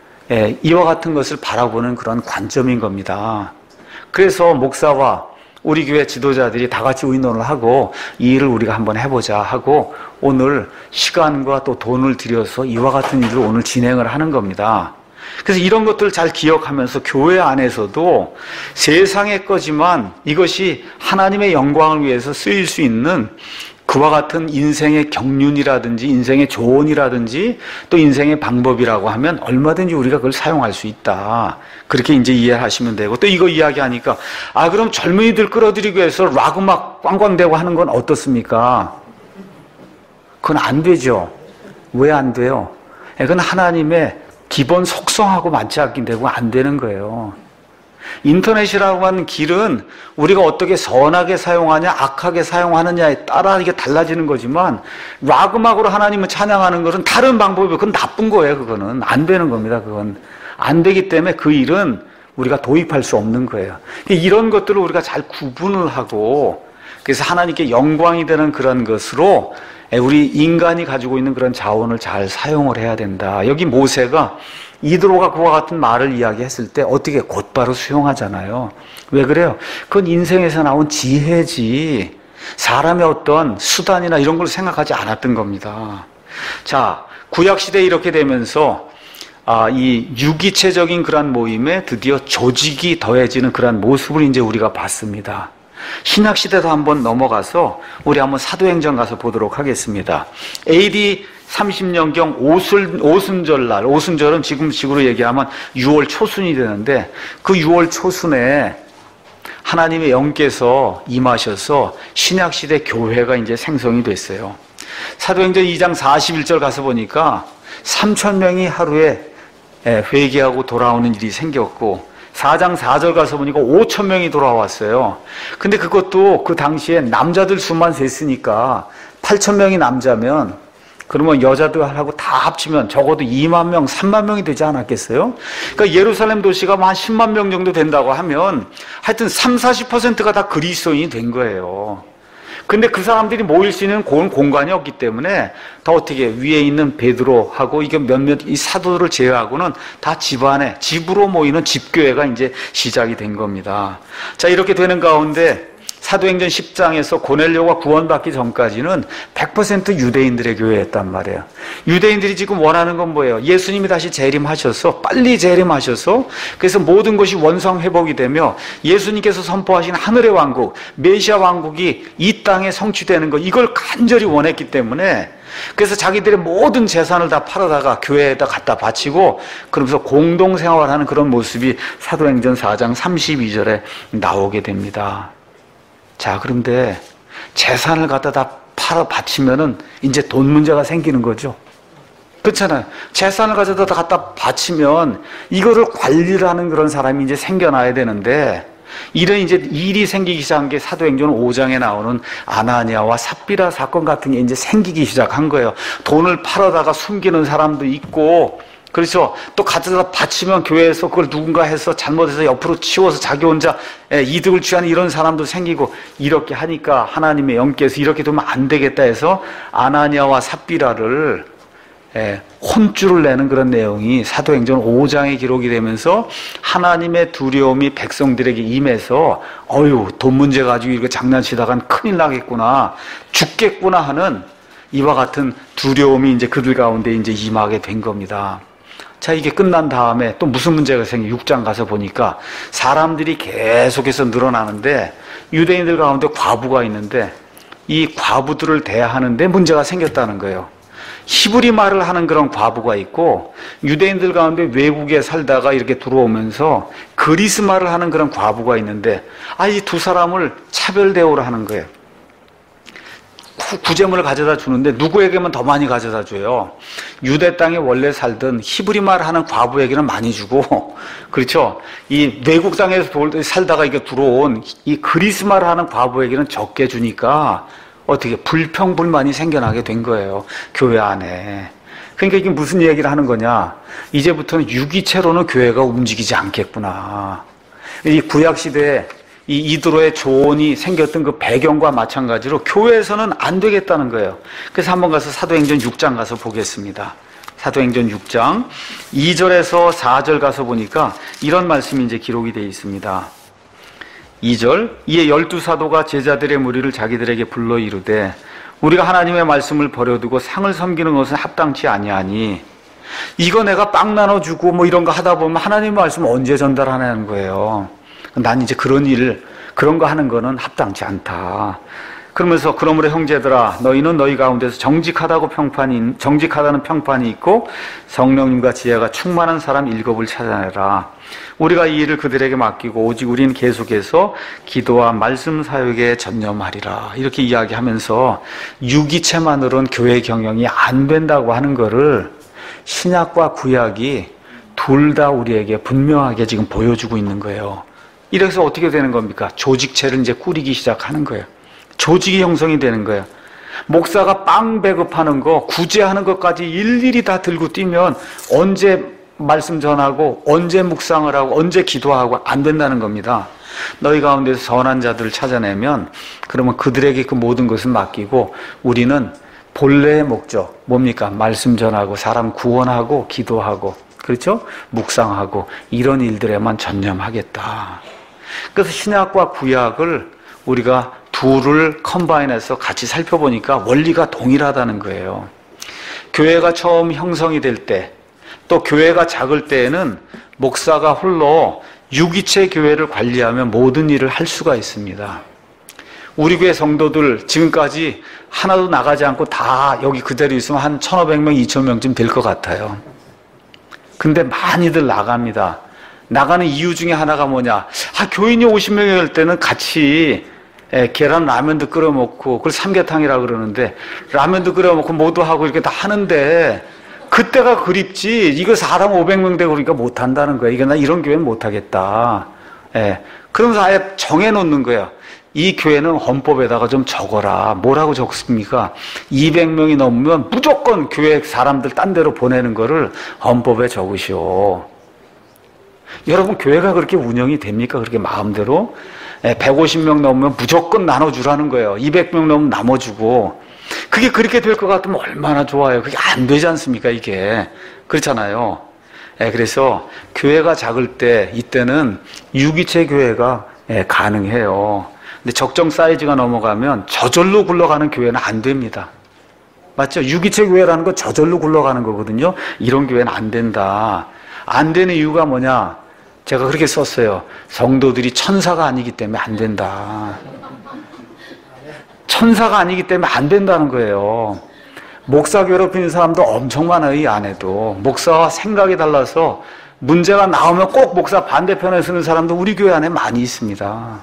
이와 같은 것을 바라보는 그런 관점인 겁니다. 그래서 목사와 우리 교회 지도자들이 다 같이 의논을 하고 이 일을 우리가 한번 해보자 하고 오늘 시간과 또 돈을 들여서 이와 같은 일을 오늘 진행을 하는 겁니다. 그래서 이런 것들을 잘 기억하면서 교회 안에서도 세상의 거지만 이것이 하나님의 영광을 위해서 쓰일 수 있는 그와 같은 인생의 경륜이라든지 인생의 조언이라든지 또 인생의 방법이라고 하면 얼마든지 우리가 그걸 사용할 수 있다. 그렇게 이제 이해하시면 되고 또 이거 이야기하니까 그럼 젊은이들 끌어들이기 위해서 락 음악 꽝꽝대고 하는 건 어떻습니까? 그건 안 되죠. 왜 안 돼요? 그건 하나님의 기본 속성하고 맞지 않게 되고 안 되는 거예요. 인터넷이라고 하는 길은 우리가 어떻게 선하게 사용하냐 악하게 사용하느냐에 따라 이게 달라지는 거지만 락 음악으로 하나님을 찬양하는 것은 다른 방법이고 그건 나쁜 거예요. 그거는 안 되는 겁니다. 그건 안 되기 때문에 그 일은 우리가 도입할 수 없는 거예요. 이런 것들을 우리가 잘 구분을 하고 그래서 하나님께 영광이 되는 그런 것으로 우리 인간이 가지고 있는 그런 자원을 잘 사용을 해야 된다. 여기 모세가 이드로가 그와 같은 말을 이야기했을 때 어떻게 곧바로 수용하잖아요. 왜 그래요? 그건 인생에서 나온 지혜지 사람의 어떤 수단이나 이런 걸 생각하지 않았던 겁니다. 자, 구약시대에 이렇게 되면서 이 유기체적인 그런 모임에 드디어 조직이 더해지는 그런 모습을 이제 우리가 봤습니다. 신약시대도 한번 넘어가서 우리 한번 사도행전 가서 보도록 하겠습니다. AD 30년경 오순절날, 오순절은 지금식으로 얘기하면 6월 초순이 되는데 그 6월 초순에 하나님의 영께서 임하셔서 신약시대 교회가 이제 생성이 됐어요. 사도행전 2장 41절 가서 보니까 3,000명이 하루에 회개하고 돌아오는 일이 생겼고 4장 4절 가서 보니까 5,000명이 돌아왔어요. 근데 그것도 그 당시에 남자들 수만 셌으니까 8,000명이 남자면 그러면 여자들하고 다 합치면 적어도 2만 명, 3만 명이 되지 않았겠어요? 그러니까 예루살렘 도시가 한 10만 명 정도 된다고 하면 하여튼 30-40%가 다 그리스도인이 된 거예요. 근데 그 사람들이 모일 수 있는 공간이 없기 때문에 더 어떻게 위에 있는 베드로하고 이게 몇몇 이 사도들을 제외하고는 다 집안에 집으로 모이는 집교회가 이제 시작이 된 겁니다. 자, 이렇게 되는 가운데 사도행전 10장에서 고넬료가 구원받기 전까지는 100% 유대인들의 교회였단 말이에요. 유대인들이 지금 원하는 건 뭐예요? 예수님이 다시 재림하셔서 빨리 재림하셔서 그래서 모든 것이 원상 회복이 되며 예수님께서 선포하신 하늘의 왕국, 메시아 왕국이 이 땅에 성취되는 것, 이걸 간절히 원했기 때문에 그래서 자기들의 모든 재산을 다 팔아다가 교회에다 갖다 바치고 그러면서 공동생활하는 그런 모습이 사도행전 4장 32절에 나오게 됩니다. 자, 그런데 재산을 갖다 다 팔아 바치면은 이제 돈 문제가 생기는 거죠. 그렇잖아요. 재산을 가져다 갖다 바치면 이거를 관리를 하는 그런 사람이 이제 생겨나야 되는데 이런 이제 일이 생기기 시작한 게 사도행전 5장에 나오는 아나니아와 삽비라 사건 같은 게 이제 생기기 시작한 거예요. 돈을 팔아다가 숨기는 사람도 있고, 그렇죠. 또 가져다 바치면 교회에서 그걸 누군가 해서 잘못해서 옆으로 치워서 자기 혼자 이득을 취하는 이런 사람도 생기고, 이렇게 하니까 하나님의 영께서 이렇게 되면 안 되겠다 해서 아나니아와 삽비라를 혼쭐을 내는 그런 내용이 사도행전 5장에 기록이 되면서 하나님의 두려움이 백성들에게 임해서 돈 문제 가지고 이렇게 장난치다간 큰일 나겠구나, 죽겠구나 하는 이와 같은 두려움이 이제 그들 가운데 이제 임하게 된 겁니다. 자, 이게 끝난 다음에 또 무슨 문제가 생겨? 6장 가서 보니까 사람들이 계속해서 늘어나는데 유대인들 가운데 과부가 있는데 이 과부들을 대하는데 문제가 생겼다는 거예요. 히브리 말을 하는 그런 과부가 있고 유대인들 가운데 외국에 살다가 이렇게 들어오면서 그리스 말을 하는 그런 과부가 있는데 이 두 사람을 차별 대우를 하는 거예요. 구제물을 가져다 주는데 누구에게만 더 많이 가져다 줘요? 유대 땅에 원래 살던 히브리 말을 하는 과부에게는 많이 주고, 그렇죠? 이 외국 땅에서 살다가 이게 들어온 이 그리스 말을 하는 과부에게는 적게 주니까 어떻게 불평불만이 생겨나게 된 거예요, 교회 안에. 그러니까 이게 무슨 얘기를 하는 거냐? 이제부터는 유기체로는 교회가 움직이지 않겠구나. 이 구약시대에 이 이드로의 조언이 생겼던 그 배경과 마찬가지로 교회에서는 안 되겠다는 거예요. 그래서 한번 가서 사도행전 6장 가서 보겠습니다. 사도행전 6장 2절에서 4절 가서 보니까 이런 말씀이 이제 기록이 되어 있습니다. 2절, 이에 12사도가 제자들의 무리를 자기들에게 불러 이르되 우리가 하나님의 말씀을 버려두고 상을 섬기는 것은 합당치 아니하니, 이거 내가 빵 나눠주고 뭐 이런 거 하다 보면 하나님의 말씀 언제 전달하냐는 거예요. 난 이제 그런 거 하는 거는 합당치 않다. 그러면서 그러므로 형제들아, 너희는 너희 가운데서 정직하다는 평판이 있고 성령님과 지혜가 충만한 사람 7을 찾아내라. 우리가 이 일을 그들에게 맡기고 오직 우리는 계속해서 기도와 말씀 사역에 전념하리라. 이렇게 이야기하면서 유기체만으로는 교회 경영이 안 된다고 하는 거를 신약과 구약이 둘 다 우리에게 분명하게 지금 보여주고 있는 거예요. 이래서 어떻게 되는 겁니까? 조직체를 이제 꾸리기 시작하는 거예요. 조직이 형성이 되는 거예요. 목사가 빵 배급하는 거, 구제하는 것까지 일일이 다 들고 뛰면 언제 말씀 전하고 언제 묵상을 하고 언제 기도하고 안 된다는 겁니다. 너희 가운데서 선한 자들을 찾아내면 그러면 그들에게 그 모든 것을 맡기고 우리는 본래의 목적 뭡니까? 말씀 전하고 사람 구원하고 기도하고, 그렇죠? 묵상하고 이런 일들에만 전념하겠다. 그래서 신약과 구약을 우리가 둘을 컴바인해서 같이 살펴보니까 원리가 동일하다는 거예요. 교회가 처음 형성이 될 때, 또 교회가 작을 때에는 목사가 홀로 유기체 교회를 관리하며 모든 일을 할 수가 있습니다. 우리 교회 성도들 지금까지 하나도 나가지 않고 다 여기 그대로 있으면 한 1,500명, 2,000명쯤 될 것 같아요. 근데 많이들 나갑니다. 나가는 이유 중에 하나가 뭐냐? 교인이 50명이 될 때는 같이 계란 라면도 끓여 먹고, 그걸 삼계탕이라고 그러는데 라면도 끓여 먹고 뭐도 하고 이렇게 다 하는데 그때가 그립지, 이거 사람 500명 되고 그러니까 못 한다는 거야. 이게 나 이런 교회는 못 하겠다. 그러면서 아예 정해 놓는 거야. 이 교회는 헌법에다가 좀 적어라. 뭐라고 적습니까? 200명이 넘으면 무조건 교회 사람들 딴 데로 보내는 거를 헌법에 적으시오. 여러분, 교회가 그렇게 운영이 됩니까? 그렇게 마음대로? 150명 넘으면 무조건 나눠주라는 거예요. 200명 넘으면 나눠주고. 그게 그렇게 될 것 같으면 얼마나 좋아요. 그게 안 되지 않습니까, 이게. 그렇잖아요. 그래서 교회가 작을 때, 이때는 유기체 교회가 가능해요. 근데 적정 사이즈가 넘어가면 저절로 굴러가는 교회는 안 됩니다. 맞죠? 유기체 교회라는 건 저절로 굴러가는 거거든요. 이런 교회는 안 된다. 안 되는 이유가 뭐냐? 제가 그렇게 썼어요. 성도들이 천사가 아니기 때문에 안 된다. 천사가 아니기 때문에 안 된다는 거예요. 목사 괴롭히는 사람도 엄청 많아요, 이 안에도. 목사와 생각이 달라서 문제가 나오면 꼭 목사 반대편에 서는 사람도 우리 교회 안에 많이 있습니다.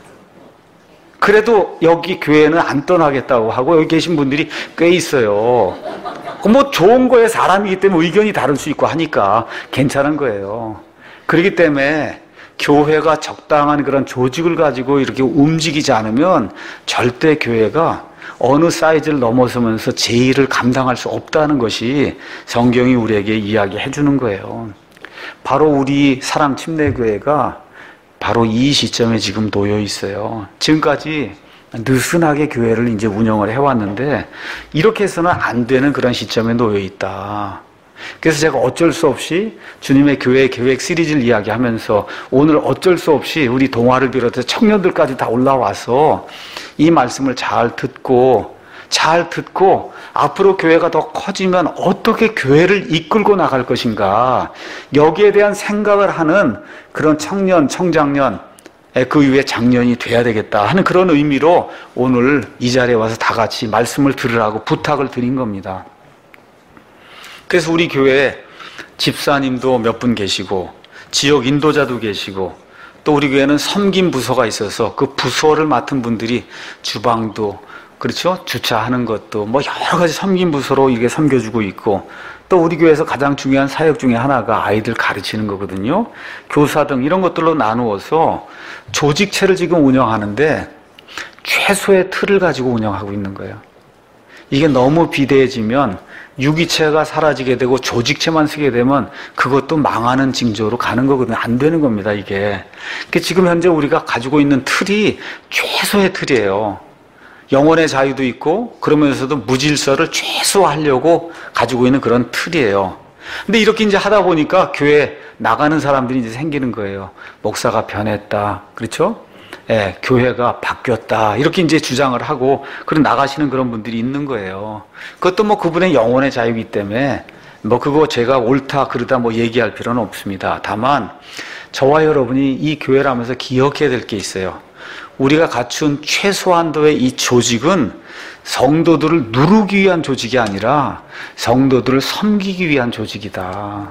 그래도 여기 교회는 안 떠나겠다고 하고 여기 계신 분들이 꽤 있어요. 뭐 좋은 거에 사람이기 때문에 의견이 다를 수 있고 하니까 괜찮은 거예요. 그렇기 때문에 교회가 적당한 그런 조직을 가지고 이렇게 움직이지 않으면 절대 교회가 어느 사이즈를 넘어서면서 제1을 감당할 수 없다는 것이 성경이 우리에게 이야기해 주는 거예요. 바로 우리 사랑침례교회가 바로 이 시점에 지금 놓여 있어요. 지금까지 느슨하게 교회를 이제 운영을 해왔는데 이렇게 해서는 안 되는 그런 시점에 놓여 있다. 그래서 제가 어쩔 수 없이 주님의 교회 계획 시리즈를 이야기하면서 오늘 어쩔 수 없이 우리 동아를 비롯해서 청년들까지 다 올라와서 이 말씀을 잘 듣고 앞으로 교회가 더 커지면 어떻게 교회를 이끌고 나갈 것인가, 여기에 대한 생각을 하는 그런 청년, 청장년, 그 이후에 장년이 돼야 되겠다 하는 그런 의미로 오늘 이 자리에 와서 다 같이 말씀을 들으라고 부탁을 드린 겁니다. 그래서 우리 교회에 집사님도 몇 분 계시고 지역 인도자도 계시고 또 우리 교회는 섬김 부서가 있어서 그 부서를 맡은 분들이 주방도 그렇죠? 주차하는 것도 뭐 여러 가지 섬김 부서로 이게 섬겨주고 있고 또 우리 교회에서 가장 중요한 사역 중에 하나가 아이들 가르치는 거거든요. 교사 등 이런 것들로 나누어서 조직체를 지금 운영하는데 최소의 틀을 가지고 운영하고 있는 거예요. 이게 너무 비대해지면 유기체가 사라지게 되고 조직체만 쓰게 되면 그것도 망하는 징조로 가는 거거든요. 안 되는 겁니다, 이게. 지금 현재 우리가 가지고 있는 틀이 최소의 틀이에요. 영혼의 자유도 있고 그러면서도 무질서를 최소화하려고 가지고 있는 그런 틀이에요. 근데 이렇게 이제 하다 보니까 교회 나가는 사람들이 이제 생기는 거예요. 목사가 변했다. 그렇죠? 예, 교회가 바뀌었다. 이렇게 이제 주장을 하고 그런 나가시는 그런 분들이 있는 거예요. 그것도 뭐 그분의 영혼의 자유이기 때문에 뭐 그거 제가 옳다 그르다 뭐 얘기할 필요는 없습니다. 다만 저와 여러분이 이 교회를 하면서 기억해야 될 게 있어요. 우리가 갖춘 최소한도의 이 조직은 성도들을 누르기 위한 조직이 아니라 성도들을 섬기기 위한 조직이다.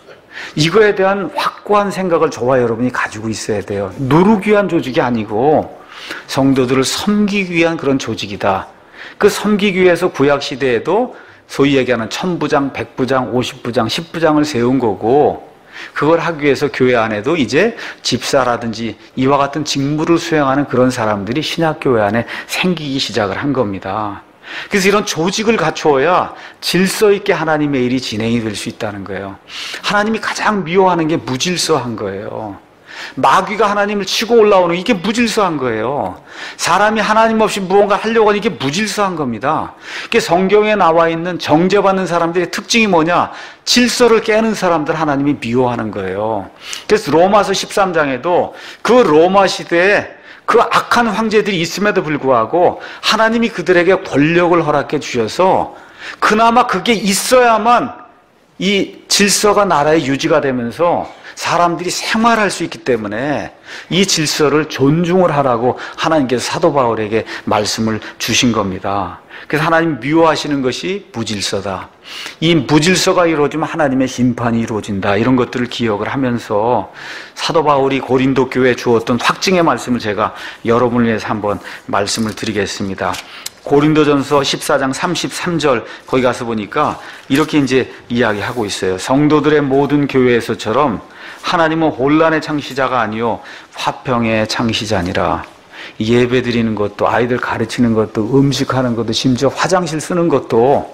이거에 대한 확고한 생각을 저와 여러분이 가지고 있어야 돼요. 누르기 위한 조직이 아니고 성도들을 섬기기 위한 그런 조직이다. 그 섬기기 위해서 구약시대에도 소위 얘기하는 1000부장, 100부장, 50부장, 10부장을 세운 거고 그걸 하기 위해서 교회 안에도 이제 집사라든지 이와 같은 직무를 수행하는 그런 사람들이 신약교회 안에 생기기 시작을 한 겁니다. 그래서 이런 조직을 갖추어야 질서 있게 하나님의 일이 진행이 될 수 있다는 거예요. 하나님이 가장 미워하는 게 무질서한 거예요. 마귀가 하나님을 치고 올라오는 이게 무질서한 거예요. 사람이 하나님 없이 무언가 하려고 하는 이게 무질서한 겁니다. 이게 성경에 나와 있는 정죄받는 사람들의 특징이 뭐냐? 질서를 깨는 사람들 하나님이 미워하는 거예요. 그래서 로마서 13장에도 그 로마 시대에 그 악한 황제들이 있음에도 불구하고 하나님이 그들에게 권력을 허락해 주셔서 그나마 그게 있어야만 이 질서가 나라에 유지가 되면서 사람들이 생활할 수 있기 때문에 이 질서를 존중을 하라고 하나님께서 사도 바울에게 말씀을 주신 겁니다. 그래서 하나님 미워하시는 것이 무질서다. 이 무질서가 이루어지면 하나님의 심판이 이루어진다. 이런 것들을 기억을 하면서 사도 바울이 고린도 교회에 주었던 확증의 말씀을 제가 여러분을 위해서 한번 말씀을 드리겠습니다. 고린도전서 14장 33절 거기 가서 보니까 이렇게 이제 이야기하고 있어요. 성도들의 모든 교회에서처럼 하나님은 혼란의 창시자가 아니요 화평의 창시자니라. 예배 드리는 것도 아이들 가르치는 것도 음식하는 것도 심지어 화장실 쓰는 것도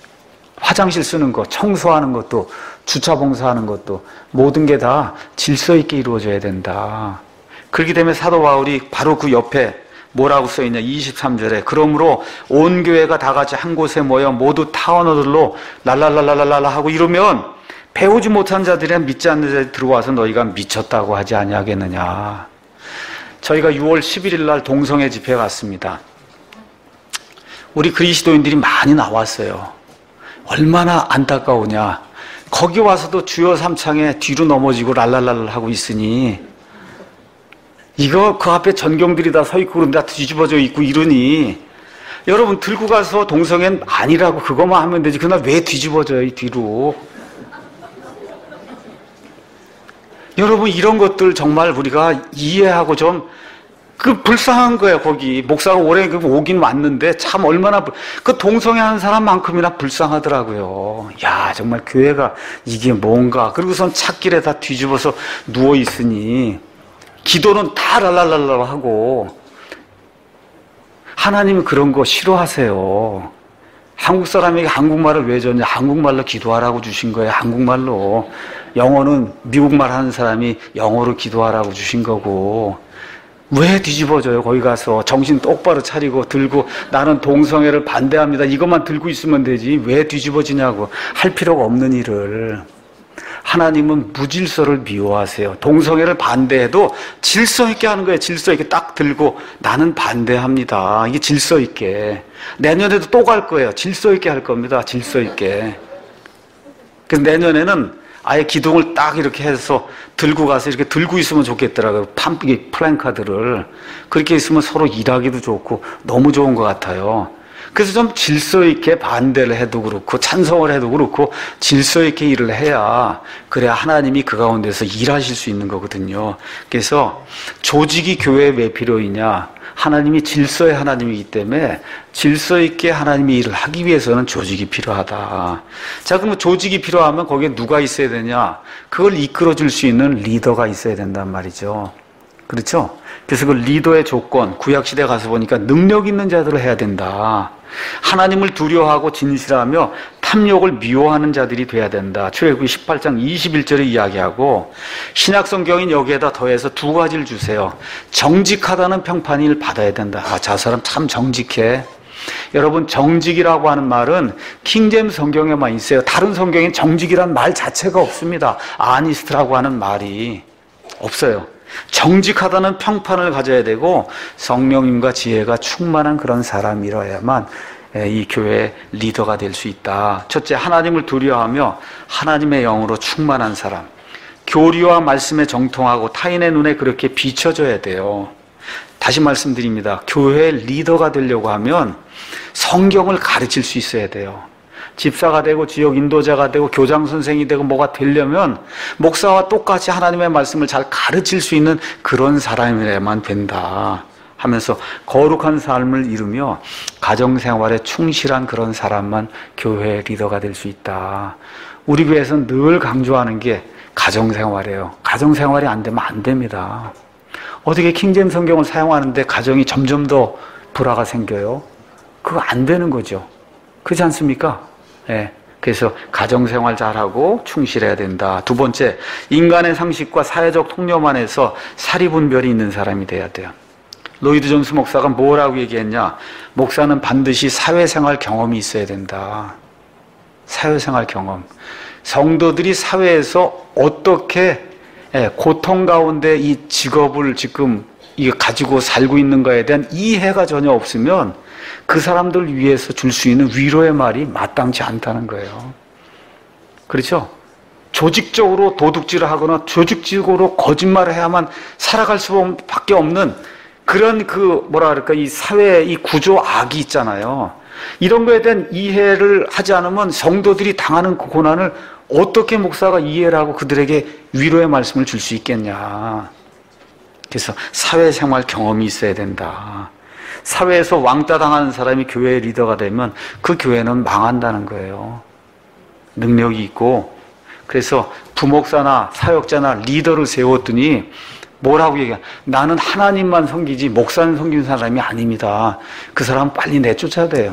청소하는 것도 주차 봉사하는 것도 모든 게 다 질서 있게 이루어져야 된다. 그렇기 때문에 사도 바울이 바로 그 옆에 뭐라고 써있냐 23절에 그러므로 온 교회가 다 같이 한 곳에 모여 모두 타언어들로 랄랄랄랄랄라 하고 이러면 배우지 못한 자들이나 믿지 않는 자들이 들어와서 너희가 미쳤다고 하지 아니하겠느냐. 저희가 6월 11일 날 동성애 집회에 갔습니다. 우리 그리스도인들이 많이 나왔어요. 얼마나 안타까우냐. 거기 와서도 주여 삼창에 뒤로 넘어지고 랄랄랄 하고 있으니 이거 그 앞에 전경들이 다 서 있고 그런데 다 뒤집어져 있고 이러니 여러분 들고 가서 동성애는 아니라고 그것만 하면 되지. 그날 왜 뒤집어져요 이 뒤로. 여러분 이런 것들 정말 우리가 이해하고 좀 불쌍한 거예요. 거기 목사가 오래 오긴 왔는데 참 얼마나 그 동성애 하는 사람만큼이나 불쌍하더라고요. 야 정말 교회가 이게 뭔가. 그리고선 찻길에 다 뒤집어서 누워 있으니 기도는 다 랄랄랄라 하고. 하나님은 그런 거 싫어하세요. 한국 사람에게 한국말을 왜 줬냐. 한국말로 기도하라고 주신 거예요. 한국말로. 영어는 미국말 하는 사람이 영어로 기도하라고 주신 거고. 왜 뒤집어져요? 거기 가서 정신 똑바로 차리고 들고 나는 동성애를 반대합니다. 이것만 들고 있으면 되지. 왜 뒤집어지냐고. 할 필요가 없는 일을. 하나님은 무질서를 미워하세요. 동성애를 반대해도 질서 있게 하는 거예요. 질서 있게 딱 들고 나는 반대합니다. 이게 질서 있게. 내년에도 또 갈 거예요. 질서 있게 할 겁니다. 질서 있게. 그래서 내년에는 아예 기둥을 딱 이렇게 해서 들고 가서 이렇게 들고 있으면 좋겠더라고요. 플랜카드를. 그렇게 있으면 서로 일하기도 좋고 너무 좋은 것 같아요. 그래서 좀 질서 있게 반대를 해도 그렇고 찬성을 해도 그렇고 질서 있게 일을 해야 그래야 하나님이 그 가운데서 일하실 수 있는 거거든요. 그래서 조직이 교회에 왜 필요이냐? 하나님이 질서의 하나님이기 때문에 질서 있게 하나님이 일을 하기 위해서는 조직이 필요하다. 자, 그러면 조직이 필요하면 거기에 누가 있어야 되냐? 그걸 이끌어줄 수 있는 리더가 있어야 된단 말이죠. 그렇죠? 그래서 그 리더의 조건, 구약시대에 가서 보니까 능력 있는 자들을 해야 된다. 하나님을 두려워하고 진실하며 탐욕을 미워하는 자들이 돼야 된다. 출애굽기 18장 21절에 이야기하고 신약성경인 여기에다 더해서 두 가지를 주세요. 정직하다는 평판을 받아야 된다. 아, 저 사람 참 정직해. 여러분 정직이라고 하는 말은 킹제임스 성경에만 있어요. 다른 성경엔 정직이란 말 자체가 없습니다. 아니스트라고 하는 말이 없어요. 정직하다는 평판을 가져야 되고 성령님과 지혜가 충만한 그런 사람이라야만 이 교회의 리더가 될 수 있다. 첫째, 하나님을 두려워하며 하나님의 영으로 충만한 사람. 교리와 말씀에 정통하고 타인의 눈에 그렇게 비춰져야 돼요. 다시 말씀드립니다. 교회의 리더가 되려고 하면 성경을 가르칠 수 있어야 돼요. 집사가 되고 지역 인도자가 되고 교장 선생이 되고 뭐가 되려면 목사와 똑같이 하나님의 말씀을 잘 가르칠 수 있는 그런 사람이라야만 된다 하면서 거룩한 삶을 이루며 가정생활에 충실한 그런 사람만 교회의 리더가 될 수 있다. 우리 교회에서는 늘 강조하는 게 가정생활이에요. 가정생활이 안 되면 안 됩니다. 어떻게 킹제임스 성경을 사용하는데 가정이 점점 더 불화가 생겨요? 그거 안 되는 거죠. 그렇지 않습니까? 네. 그래서 가정생활 잘하고 충실해야 된다. 두 번째, 인간의 상식과 사회적 통념 안에서 사리분별이 있는 사람이 돼야 돼요. 로이드 존스 목사가 뭐라고 얘기했냐? 목사는 반드시 사회생활 경험이 있어야 된다. 사회생활 경험. 성도들이 사회에서 어떻게 고통 가운데 이 직업을 지금 가지고 살고 있는가에 대한 이해가 전혀 없으면 그 사람들 위해서 줄 수 있는 위로의 말이 마땅치 않다는 거예요. 그렇죠? 조직적으로 도둑질을 하거나 조직적으로 거짓말을 해야만 살아갈 수밖에 없는 그런 이 사회의 이 구조 악이 있잖아요. 이런 거에 대한 이해를 하지 않으면 성도들이 당하는 그 고난을 어떻게 목사가 이해를 하고 그들에게 위로의 말씀을 줄 수 있겠냐. 그래서 사회생활 경험이 있어야 된다. 사회에서 왕따 당하는 사람이 교회의 리더가 되면 그 교회는 망한다는 거예요. 능력이 있고. 그래서 부목사나 사역자나 리더를 세웠더니 뭐라고 얘기해? 나는 하나님만 섬기지 목사는 섬기는 사람이 아닙니다. 그 사람 빨리 내쫓아야 돼요.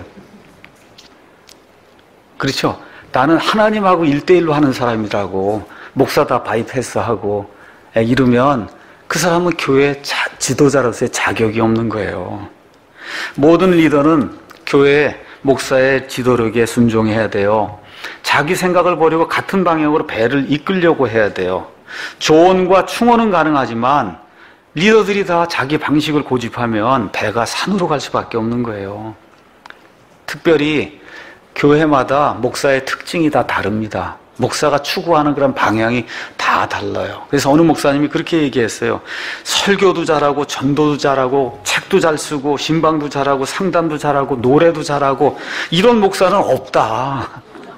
그렇죠? 나는 하나님하고 1대1로 하는 사람이라고 목사 다 바이패스하고 이러면 그 사람은 교회 지도자로서의 자격이 없는 거예요. 모든 리더는 교회 목사의 지도력에 순종해야 돼요. 자기 생각을 버리고 같은 방향으로 배를 이끌려고 해야 돼요. 조언과 충원은 가능하지만 리더들이 다 자기 방식을 고집하면 배가 산으로 갈 수밖에 없는 거예요. 특별히 교회마다 목사의 특징이 다 다릅니다. 목사가 추구하는 그런 방향이 다 달라요. 그래서 어느 목사님이 그렇게 얘기했어요. 설교도 잘하고 전도도 잘하고 책도 잘 쓰고 신방도 잘하고 상담도 잘하고 노래도 잘하고 이런 목사는 없다.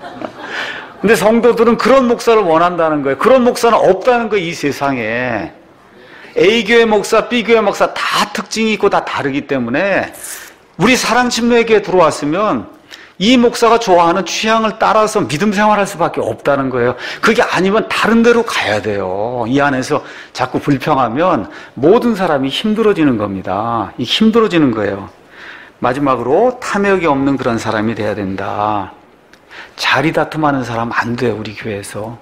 근데 성도들은 그런 목사를 원한다는 거예요. 그런 목사는 없다는 거예요, 이 세상에. A교회 목사, B교회 목사 다 특징이 있고 다 다르기 때문에 우리 사랑침례교회에 들어왔으면 이 목사가 좋아하는 취향을 따라서 믿음 생활할 수밖에 없다는 거예요. 그게 아니면 다른 데로 가야 돼요. 이 안에서 자꾸 불평하면 모든 사람이 힘들어지는 겁니다. 힘들어지는 거예요. 마지막으로 탐욕이 없는 그런 사람이 돼야 된다. 자리 다툼하는 사람 안 돼요, 우리 교회에서.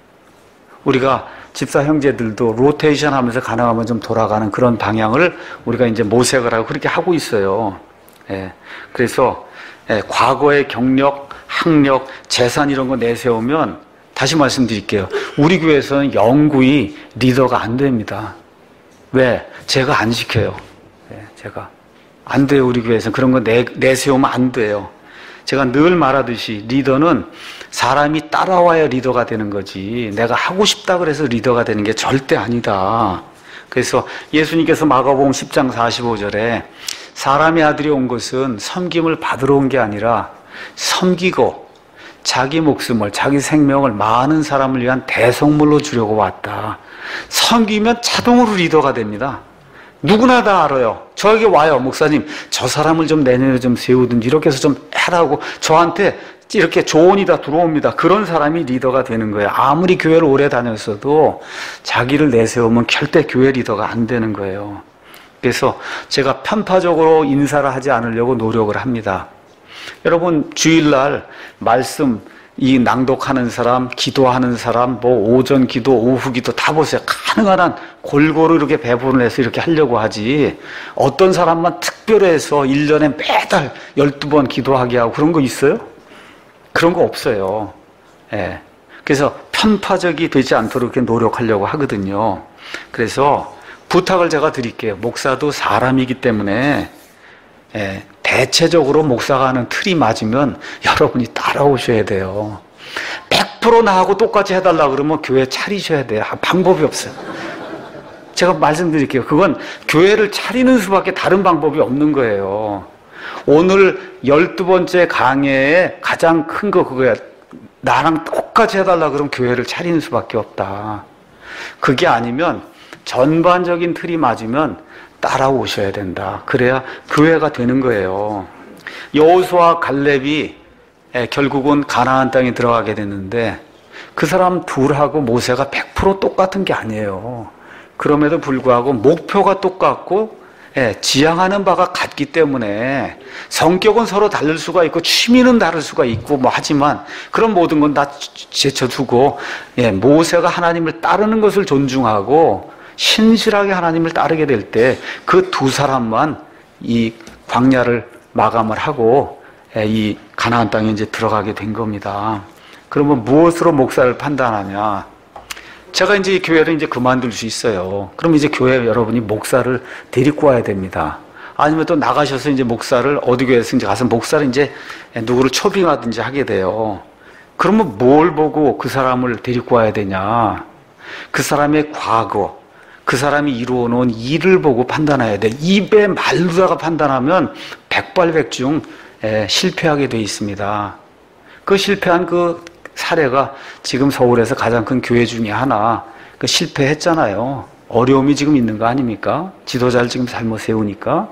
우리가 집사 형제들도 로테이션 하면서 가능하면 좀 돌아가는 그런 방향을 우리가 이제 모색을 하고 그렇게 하고 있어요. 예. 그래서 과거의 경력, 학력, 재산 이런 거 내세우면 다시 말씀드릴게요. 우리 교회에서는 영구히 리더가 안 됩니다. 왜? 제가 안 시켜요. 제가. 안 돼요, 우리 교회에서는. 그런 거 내세우면 안 돼요. 제가 늘 말하듯이 리더는 사람이 따라와야 리더가 되는 거지 내가 하고 싶다 그래서 리더가 되는 게 절대 아니다. 그래서 예수님께서 마가복음 10장 45절에 사람의 아들이 온 것은 섬김을 받으러 온 게 아니라 섬기고 자기 목숨을, 자기 생명을 많은 사람을 위한 대성물로 주려고 왔다. 섬기면 자동으로 리더가 됩니다. 누구나 다 알아요. 저에게 와요. 목사님, 저 사람을 좀 내년에 좀 세우든지 이렇게 해서 좀 해라고 저한테 이렇게 조언이 다 들어옵니다. 그런 사람이 리더가 되는 거예요. 아무리 교회를 오래 다녔어도 자기를 내세우면 절대 교회 리더가 안 되는 거예요. 그래서 제가 편파적으로 인사를 하지 않으려고 노력을 합니다. 여러분, 주일날 말씀 이 낭독하는 사람, 기도하는 사람, 뭐 오전 기도, 오후 기도 다 보세요. 가능한 한 골고루 이렇게 배분을 해서 이렇게 하려고 하지 어떤 사람만 특별해서 1년에 매달 12번 기도하게 하고 그런 거 있어요? 그런 거 없어요. 예. 그래서 편파적이 되지 않도록 이렇게 노력하려고 하거든요. 그래서 부탁을 제가 드릴게요. 목사도 사람이기 때문에 대체적으로 목사가 하는 틀이 맞으면 여러분이 따라오셔야 돼요. 100% 나하고 똑같이 해달라 그러면 교회 차리셔야 돼요. 방법이 없어요. 제가 말씀드릴게요. 그건 교회를 차리는 수밖에 다른 방법이 없는 거예요. 오늘 12번째 강의에 가장 큰 거 그거야. 나랑 똑같이 해달라 그러면 교회를 차리는 수밖에 없다. 그게 아니면 전반적인 틀이 맞으면 따라오셔야 된다. 그래야 교회가 되는 거예요. 여호수아 갈렙이 결국은 가나안 땅에 들어가게 됐는데 그 사람 둘하고 모세가 100% 똑같은 게 아니에요. 그럼에도 불구하고 목표가 똑같고 지향하는 바가 같기 때문에 성격은 서로 다를 수가 있고 취미는 다를 수가 있고 뭐 하지만 그런 모든 건 다 제쳐두고 모세가 하나님을 따르는 것을 존중하고 신실하게 하나님을 따르게 될 때 그 두 사람만 이 광야를 마감을 하고 이 가나안 땅에 이제 들어가게 된 겁니다. 그러면 무엇으로 목사를 판단하냐? 제가 이제 이 교회를 이제 그만둘 수 있어요. 그럼 이제 교회 여러분이 목사를 데리고 와야 됩니다. 아니면 또 나가셔서 이제 목사를 어디 교회에서 이제 가서 목사를 이제 누구를 초빙하든지 하게 돼요. 그러면 뭘 보고 그 사람을 데리고 와야 되냐? 그 사람의 과거, 그 사람이 이루어놓은 일을 보고 판단해야 돼. 입에 말로다가 판단하면 백발백중 실패하게 돼 있습니다. 그 실패한 그 사례가 지금 서울에서 가장 큰 교회 중에 하나 그 실패했잖아요. 어려움이 지금 있는 거 아닙니까? 지도자를 지금 잘못 세우니까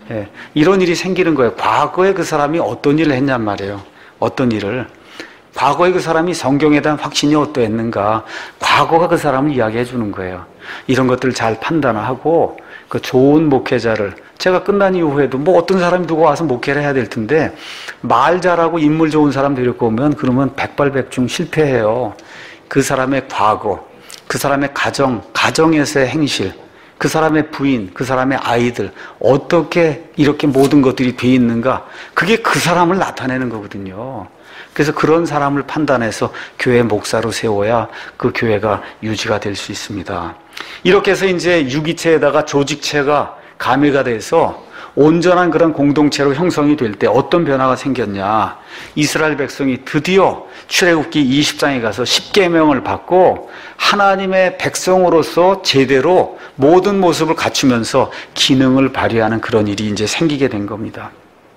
이런 일이 생기는 거예요. 과거에 그 사람이 어떤 일을 했냔 말이에요. 어떤 일을. 과거에 그 사람이 성경에 대한 확신이 어떠했는가, 과거가 그 사람을 이야기해 주는 거예요. 이런 것들을 잘 판단하고 그 좋은 목회자를, 제가 끝난 이후에도 뭐 어떤 사람이 누구 와서 목회를 해야 될 텐데 말 잘하고 인물 좋은 사람 데리고 오면 그러면 백발백중 실패해요. 그 사람의 과거, 그 사람의 가정에서의 행실, 그 사람의 부인, 그 사람의 아이들 어떻게 이렇게 모든 것들이 돼 있는가, 그게 그 사람을 나타내는 거거든요. 그래서 그런 사람을 판단해서 교회 목사로 세워야 그 교회가 유지가 될 수 있습니다. 이렇게 해서 이제 유기체에다가 조직체가 가미가 돼서 온전한 그런 공동체로 형성이 될 때 어떤 변화가 생겼냐. 이스라엘 백성이 드디어 출애굽기 20장에 가서 10계명을 받고 하나님의 백성으로서 제대로 모든 모습을 갖추면서 기능을 발휘하는 그런 일이 이제 생기게 된 겁니다.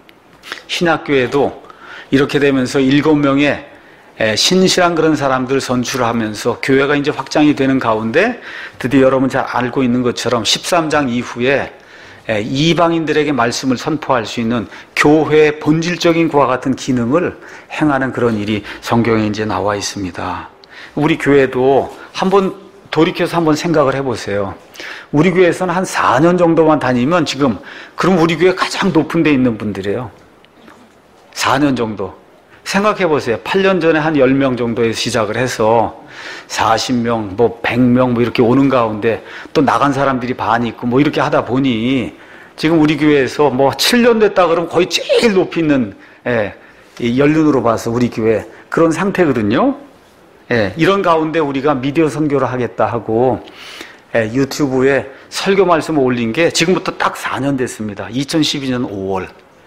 신학교에도 이렇게 되면서 7명의 신실한 그런 사람들 선출하면서 교회가 이제 확장이 되는 가운데 드디어 여러분 잘 알고 있는 것처럼 13장 이후에 이방인들에게 말씀을 선포할 수 있는 교회의 본질적인 그와 같은 기능을 행하는 그런 일이 성경에 이제 나와 있습니다. 우리 교회도 한번 돌이켜서 한번 생각을 해보세요. 우리 교회에서는 한 4년 정도만 다니면 지금 그럼 우리 교회 가장 높은 데 있는 분들이에요. 4년 정도. 생각해보세요. 8년 전에 한 10명 정도에 시작을 해서 40명, 100명 이렇게 오는 가운데 또 나간 사람들이 반이 있고 이렇게 하다 보니 지금 우리 교회에서 7년 됐다 그러면 거의 제일 높이 있는, 연륜으로 봐서 우리 교회 그런 상태거든요. 이런 가운데 우리가 미디어 선교를 하겠다 하고 유튜브에 설교 말씀을 올린 게 지금부터 딱 4년 됐습니다. 2012년 5월.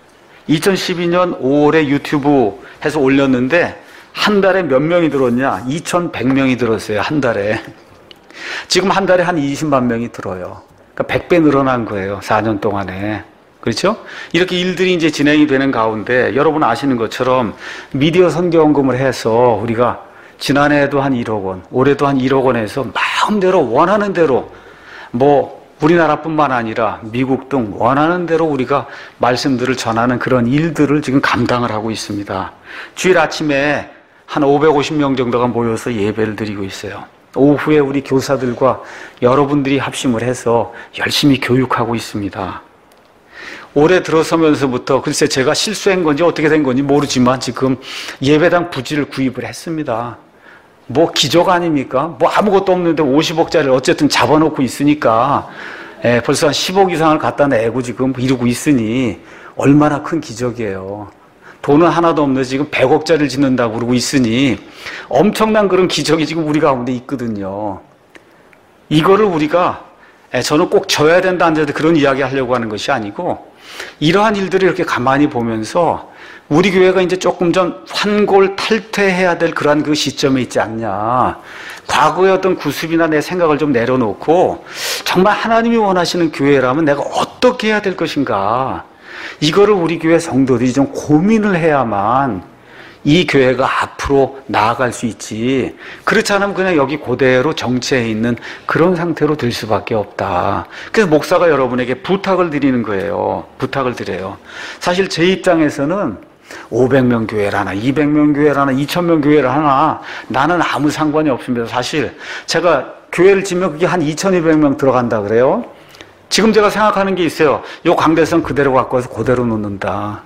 2012년 5월에 유튜브에서 올렸는데 한 달에 몇 명이 들었냐? 2,100명이 들었어요. 한 달에. 지금 한 달에 한 20만 명이 들어요. 그러니까 100배 늘어난 거예요. 4년 동안에. 그렇죠? 이렇게 일들이 이제 진행이 되는 가운데 여러분 아시는 것처럼 미디어 선교헌금을 해서 우리가 지난해에도 한 1억 원, 올해도 한 1억 원에서 마음대로 원하는 대로 우리나라뿐만 아니라 미국 등 원하는 대로 우리가 말씀들을 전하는 그런 일들을 지금 감당을 하고 있습니다. 주일 아침에 한 550명 정도가 모여서 예배를 드리고 있어요. 오후에 우리 교사들과 여러분들이 합심을 해서 열심히 교육하고 있습니다. 올해 들어서면서부터 글쎄 제가 실수한 건지 어떻게 된 건지 모르지만 지금 예배당 부지를 구입을 했습니다. 기적 아닙니까? 아무것도 없는데 50억짜리를 어쨌든 잡아놓고 있으니까 벌써 한 10억 이상을 갖다 내고 지금 이루고 있으니 얼마나 큰 기적이에요. 돈은 하나도 없는데 지금 100억짜리를 짓는다고 그러고 있으니 엄청난 그런 기적이 지금 우리 가운데 있거든요. 이거를 우리가 저는 꼭 져야 된다 안 돼도 그런 이야기 하려고 하는 것이 아니고 이러한 일들을 이렇게 가만히 보면서 우리 교회가 이제 조금 전 환골 탈퇴해야 될 그러한 그 시점에 있지 않냐. 과거의 어떤 구습이나 내 생각을 좀 내려놓고 정말 하나님이 원하시는 교회라면 내가 어떻게 해야 될 것인가. 이거를 우리 교회 성도들이 좀 고민을 해야만 이 교회가 앞으로 나아갈 수 있지. 그렇지 않으면 그냥 여기 그대로 정체해 있는 그런 상태로 될 수밖에 없다. 그래서 목사가 여러분에게 부탁을 드리는 거예요. 부탁을 드려요. 사실 제 입장에서는 500명 교회를 하나, 200명 교회를 하나, 2000명 교회를 하나 나는 아무 상관이 없습니다. 사실 제가 교회를 지면 그게 한 2200명 들어간다 그래요. 지금 제가 생각하는 게 있어요. 요 강대성 그대로 갖고 와서 그대로 놓는다.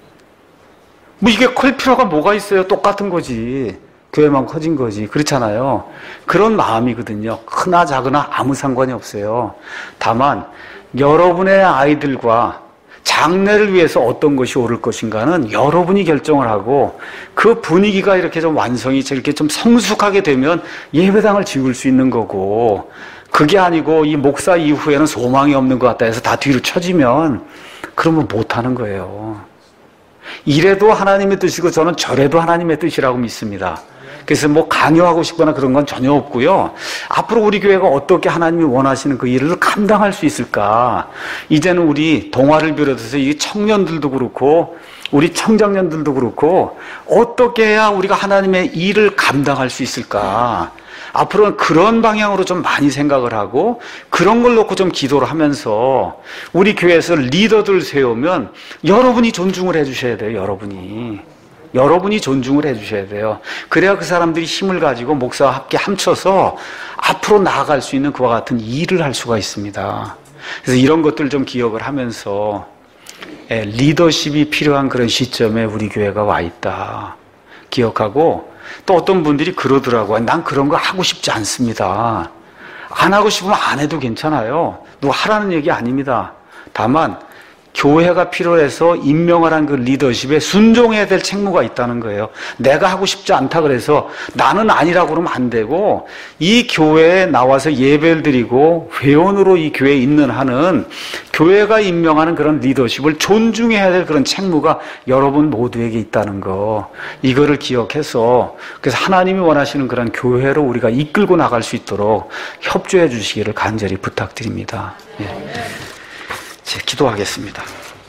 이게 클 필요가 뭐가 있어요? 똑같은 거지. 교회만 커진 거지. 그렇잖아요. 그런 마음이거든요. 크나 작으나 아무 상관이 없어요. 다만 여러분의 아이들과 장래를 위해서 어떤 것이 옳을 것인가는 여러분이 결정을 하고 그 분위기가 이렇게 좀 완성이 이렇게 좀 성숙하게 되면 예배당을 지을 수 있는 거고 그게 아니고 이 목사 이후에는 소망이 없는 것 같다 해서 다 뒤로 쳐지면 그러면 못하는 거예요. 이래도 하나님의 뜻이고 저는 저래도 하나님의 뜻이라고 믿습니다. 그래서 강요하고 싶거나 그런 건 전혀 없고요. 앞으로 우리 교회가 어떻게 하나님이 원하시는 그 일을 감당할 수 있을까? 이제는 우리 동아를 비롯해서 이 청년들도 그렇고 우리 청장년들도 그렇고 어떻게 해야 우리가 하나님의 일을 감당할 수 있을까? 앞으로는 그런 방향으로 좀 많이 생각을 하고 그런 걸 놓고 좀 기도를 하면서 우리 교회에서 리더들 세우면 여러분이 존중을 해주셔야 돼요. 여러분이 존중을 해주셔야 돼요. 그래야 그 사람들이 힘을 가지고 목사와 함께 합쳐서 앞으로 나아갈 수 있는 그와 같은 일을 할 수가 있습니다. 그래서 이런 것들 좀 기억을 하면서 리더십이 필요한 그런 시점에 우리 교회가 와 있다. 기억하고 또 어떤 분들이 그러더라고요. 난 그런 거 하고 싶지 않습니다. 안 하고 싶으면 안 해도 괜찮아요. 누가 하라는 얘기 아닙니다. 다만 교회가 필요해서 임명을 한 그 리더십에 순종해야 될 책무가 있다는 거예요. 내가 하고 싶지 않다 그래서 나는 아니라고 그러면 안 되고, 이 교회에 나와서 예배를 드리고 회원으로 이 교회에 있는 한은 교회가 임명하는 그런 리더십을 존중해야 될 그런 책무가 여러분 모두에게 있다는 거, 이거를 기억해서, 그래서 하나님이 원하시는 그런 교회로 우리가 이끌고 나갈 수 있도록 협조해 주시기를 간절히 부탁드립니다. 예. 기도하겠습니다.